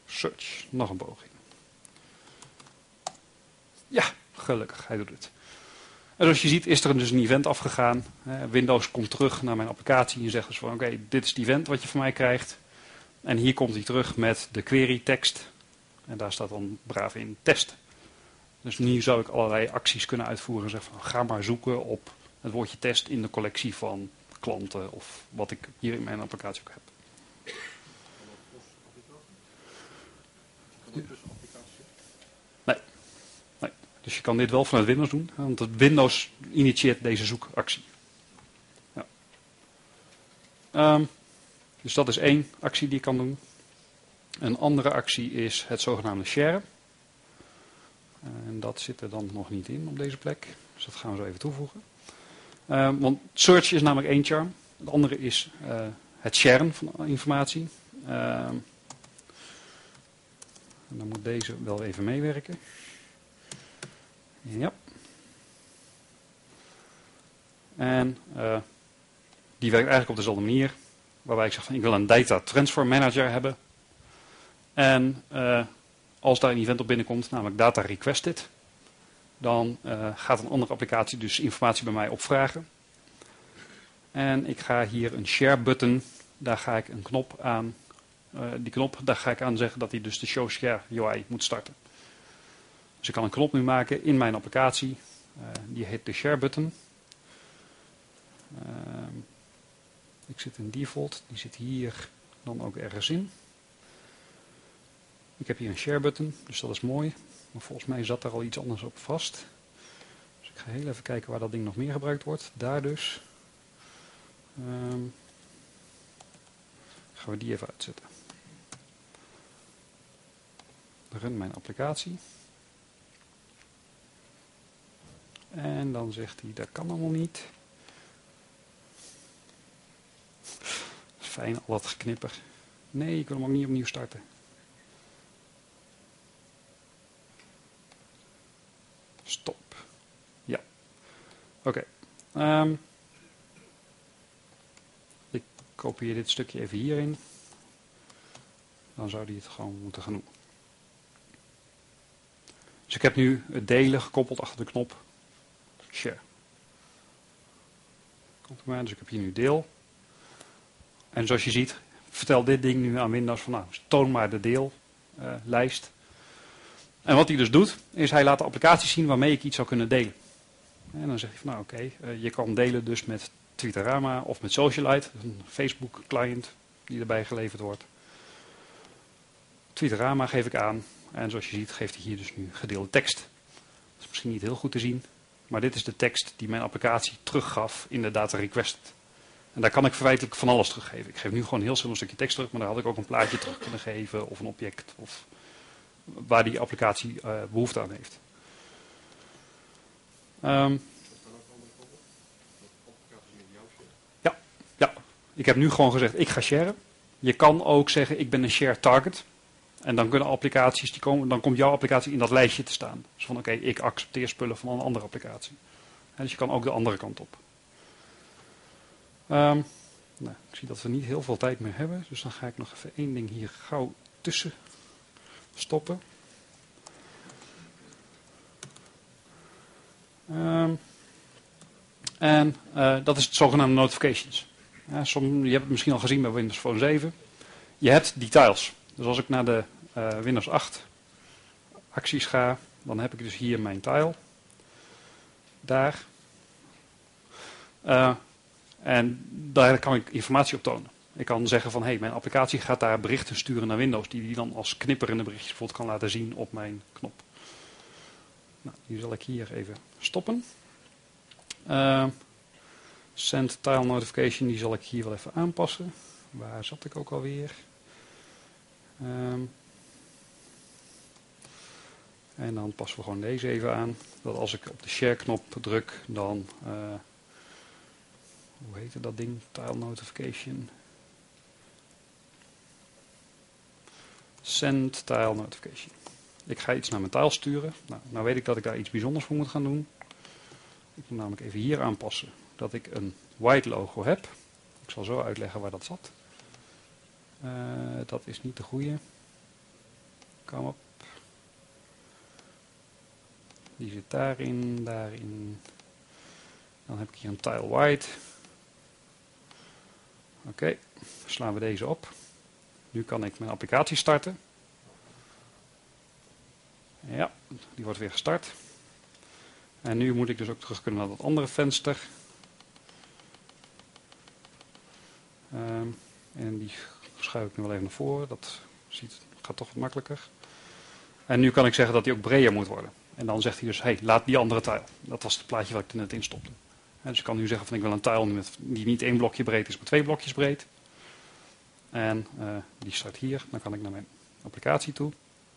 Search, nog een poging. Ja, gelukkig, hij doet het. En zoals je ziet is er dus een event afgegaan. Windows komt terug naar mijn applicatie en zegt dus van oké, okay, dit is het event wat je van mij krijgt. En hier komt hij terug met de query tekst. En daar staat dan braaf in test. Dus nu zou ik allerlei acties kunnen uitvoeren. Zeg van ga maar zoeken op het woordje test in de collectie van klanten of wat ik hier in mijn applicatie ook heb. Nee. nee. Dus je kan dit wel vanuit Windows doen. Want het Windows initieert deze zoekactie. Ja. Um, dus dat is één actie die ik kan doen. Een andere actie is het zogenaamde sharen. En dat zit er dan nog niet in op deze plek. Dus dat gaan we zo even toevoegen. Uh, want search is namelijk één charm. Het andere is uh, het sharen van informatie. Uh, en dan moet deze wel even meewerken. Ja. En uh, die werkt eigenlijk op dezelfde manier. Waarbij ik zeg van ik wil een data transfer manager hebben. En uh, als daar een event op binnenkomt, namelijk data requested, dan uh, gaat een andere applicatie dus informatie bij mij opvragen. En ik ga hier een share button, daar ga ik een knop aan, uh, die knop, daar ga ik aan zeggen dat hij dus de show share U I moet starten. Dus ik kan een knop nu maken in mijn applicatie, uh, die heet de share button. Uh, ik zit in default, die zit hier dan ook ergens in. Ik heb hier een share button, dus dat is mooi. Maar volgens mij zat er al iets anders op vast. Dus ik ga heel even kijken waar dat ding nog meer gebruikt wordt. Daar dus. Um, gaan we die even uitzetten. Run mijn applicatie. En dan zegt hij, dat kan allemaal niet. Fijn, al dat geknipper. Nee, ik wil hem ook niet opnieuw starten. Stop. Ja. Oké. Okay. Um, ik kopieer dit stukje even hierin. Dan zou die het gewoon moeten gaan doen. Dus ik heb nu het delen gekoppeld achter de knop share. Komt er maar. Dus ik heb hier nu deel. En zoals je ziet, vertel dit ding nu aan Windows van nou, toon maar de deellijst. Uh, En wat hij dus doet, is hij laat de applicaties zien waarmee ik iets zou kunnen delen. En dan zegt hij van nou oké, okay, uh, je kan delen dus met Twitterama of met Socialite, een Facebook client die erbij geleverd wordt. Twitterama geef ik aan en zoals je ziet geeft hij hier dus nu gedeelde tekst. Dat is misschien niet heel goed te zien, maar dit is de tekst die mijn applicatie teruggaf in de data request. En daar kan ik feitelijk van alles teruggeven. Ik geef nu gewoon een heel simpel stukje tekst terug, maar daar had ik ook een plaatje terug kunnen geven of een object of waar die applicatie uh, behoefte aan heeft. Um, ja, ja, ik heb nu gewoon gezegd, ik ga sharen. Je kan ook zeggen, ik ben een share target. En dan kunnen applicaties, die komen, dan komt jouw applicatie in dat lijstje te staan. Dus van oké, okay, ik accepteer spullen van een andere applicatie. En dus je kan ook de andere kant op. Um, nou, ik zie dat we niet heel veel tijd meer hebben. Dus dan ga ik nog even één ding hier gauw tussen stoppen. Um, en uh, dat is het zogenaamde notifications. Ja, som, je hebt het misschien al gezien bij Windows Phone zeven. Je hebt die tiles. Dus als ik naar de uh, Windows acht acties ga, dan heb ik dus hier mijn tile. Daar. Uh, en daar kan ik informatie op tonen. Ik kan zeggen van, hé, hey, mijn applicatie gaat daar berichten sturen naar Windows, die die dan als knipperende berichtjes bijvoorbeeld kan laten zien op mijn knop. Nou, die zal ik hier even stoppen. Uh, send tile notification, die zal ik hier wel even aanpassen. Waar zat ik ook alweer? Um, en dan passen we gewoon deze even aan. Dat als ik op de share knop druk, dan... Uh, hoe heette dat ding? Tile notification. Send tile notification. Ik ga iets naar mijn tile sturen. Nou, nou weet ik dat ik daar iets bijzonders voor moet gaan doen. Ik moet namelijk even hier aanpassen dat ik een white logo heb. Ik zal zo uitleggen waar dat zat. Uh, dat is niet de goede. Kom op. Die zit daarin, daarin. Dan heb ik hier een tile white. Oké, okay. Slaan we deze op. Nu kan ik mijn applicatie starten. Ja, die wordt weer gestart. En nu moet ik dus ook terug kunnen naar dat andere venster. Um, en die schuif ik nu wel even naar voren. Dat ziet, gaat toch wat makkelijker. En nu kan ik zeggen dat die ook breder moet worden. En dan zegt hij dus, hey, laat die andere tile. Dat was het plaatje wat ik er net in stopte. En dus ik kan nu zeggen van ik wil een tile met, die niet één blokje breed is, maar twee blokjes breed. En uh, die start hier. Dan kan ik naar mijn applicatie toe.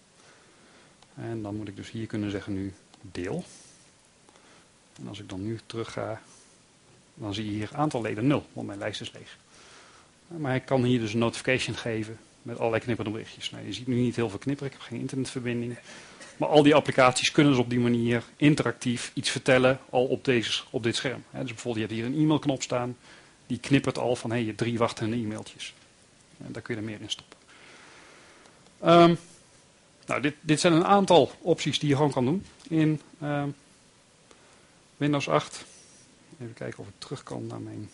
En dan moet ik dus hier kunnen zeggen nu deel. En als ik dan nu terug ga, dan zie je hier aantal leden nul, want mijn lijst is leeg. Maar ik kan hier dus een notification geven met allerlei knipperende berichtjes. Nou, je ziet nu niet heel veel knipperen, ik heb geen internetverbinding. Maar al die applicaties kunnen dus op die manier interactief iets vertellen al op, deze, op dit scherm. Dus bijvoorbeeld je hebt hier een e-mailknop staan, die knippert al van hey, je hebt drie wachtende e-mailtjes. En daar kun je er meer in stoppen. Um, nou, dit, dit zijn een aantal opties die je gewoon kan doen in um, Windows acht. Even kijken of ik terug kan naar mijn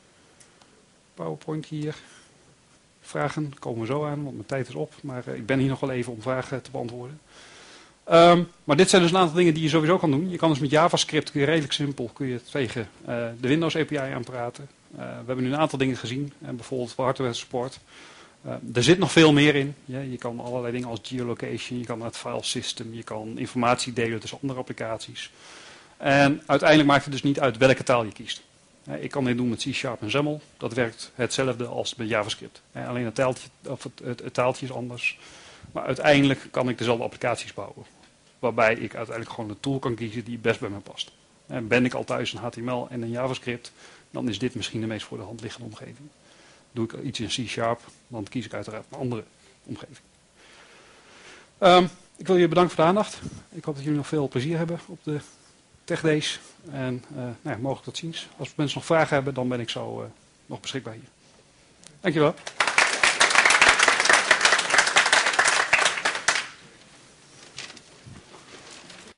PowerPoint hier. Vragen komen we zo aan, want mijn tijd is op. Maar uh, ik ben hier nog wel even om vragen te beantwoorden. Um, maar dit zijn dus een aantal dingen die je sowieso kan doen. Je kan dus met JavaScript, kun je redelijk simpel, kun je tegen uh, de Windows A P I aanpraten. Uh, we hebben nu een aantal dingen gezien, uh, bijvoorbeeld hardware support. Uh, er zit nog veel meer in. Ja, je kan allerlei dingen als geolocation, je kan het file system, je kan informatie delen tussen andere applicaties. En uiteindelijk maakt het dus niet uit welke taal je kiest. Uh, ik kan dit doen met C Sharp en XAML. Dat werkt hetzelfde als met JavaScript. Uh, alleen het taaltje, of het, het, het taaltje is anders. Maar uiteindelijk kan ik dezelfde applicaties bouwen. Waarbij ik uiteindelijk gewoon een tool kan kiezen die best bij me past. Uh, ben ik al thuis in H T M L en in JavaScript, dan is dit misschien de meest voor de hand liggende omgeving. Doe ik iets in C Sharp, dan kies ik uiteraard een andere omgeving. Um, ik wil jullie bedanken voor de aandacht. Ik hoop dat jullie nog veel plezier hebben op de Tech Days. En uh, nou ja, mogelijk tot ziens. Als mensen nog vragen hebben, dan ben ik zo uh, nog beschikbaar hier. Dankjewel.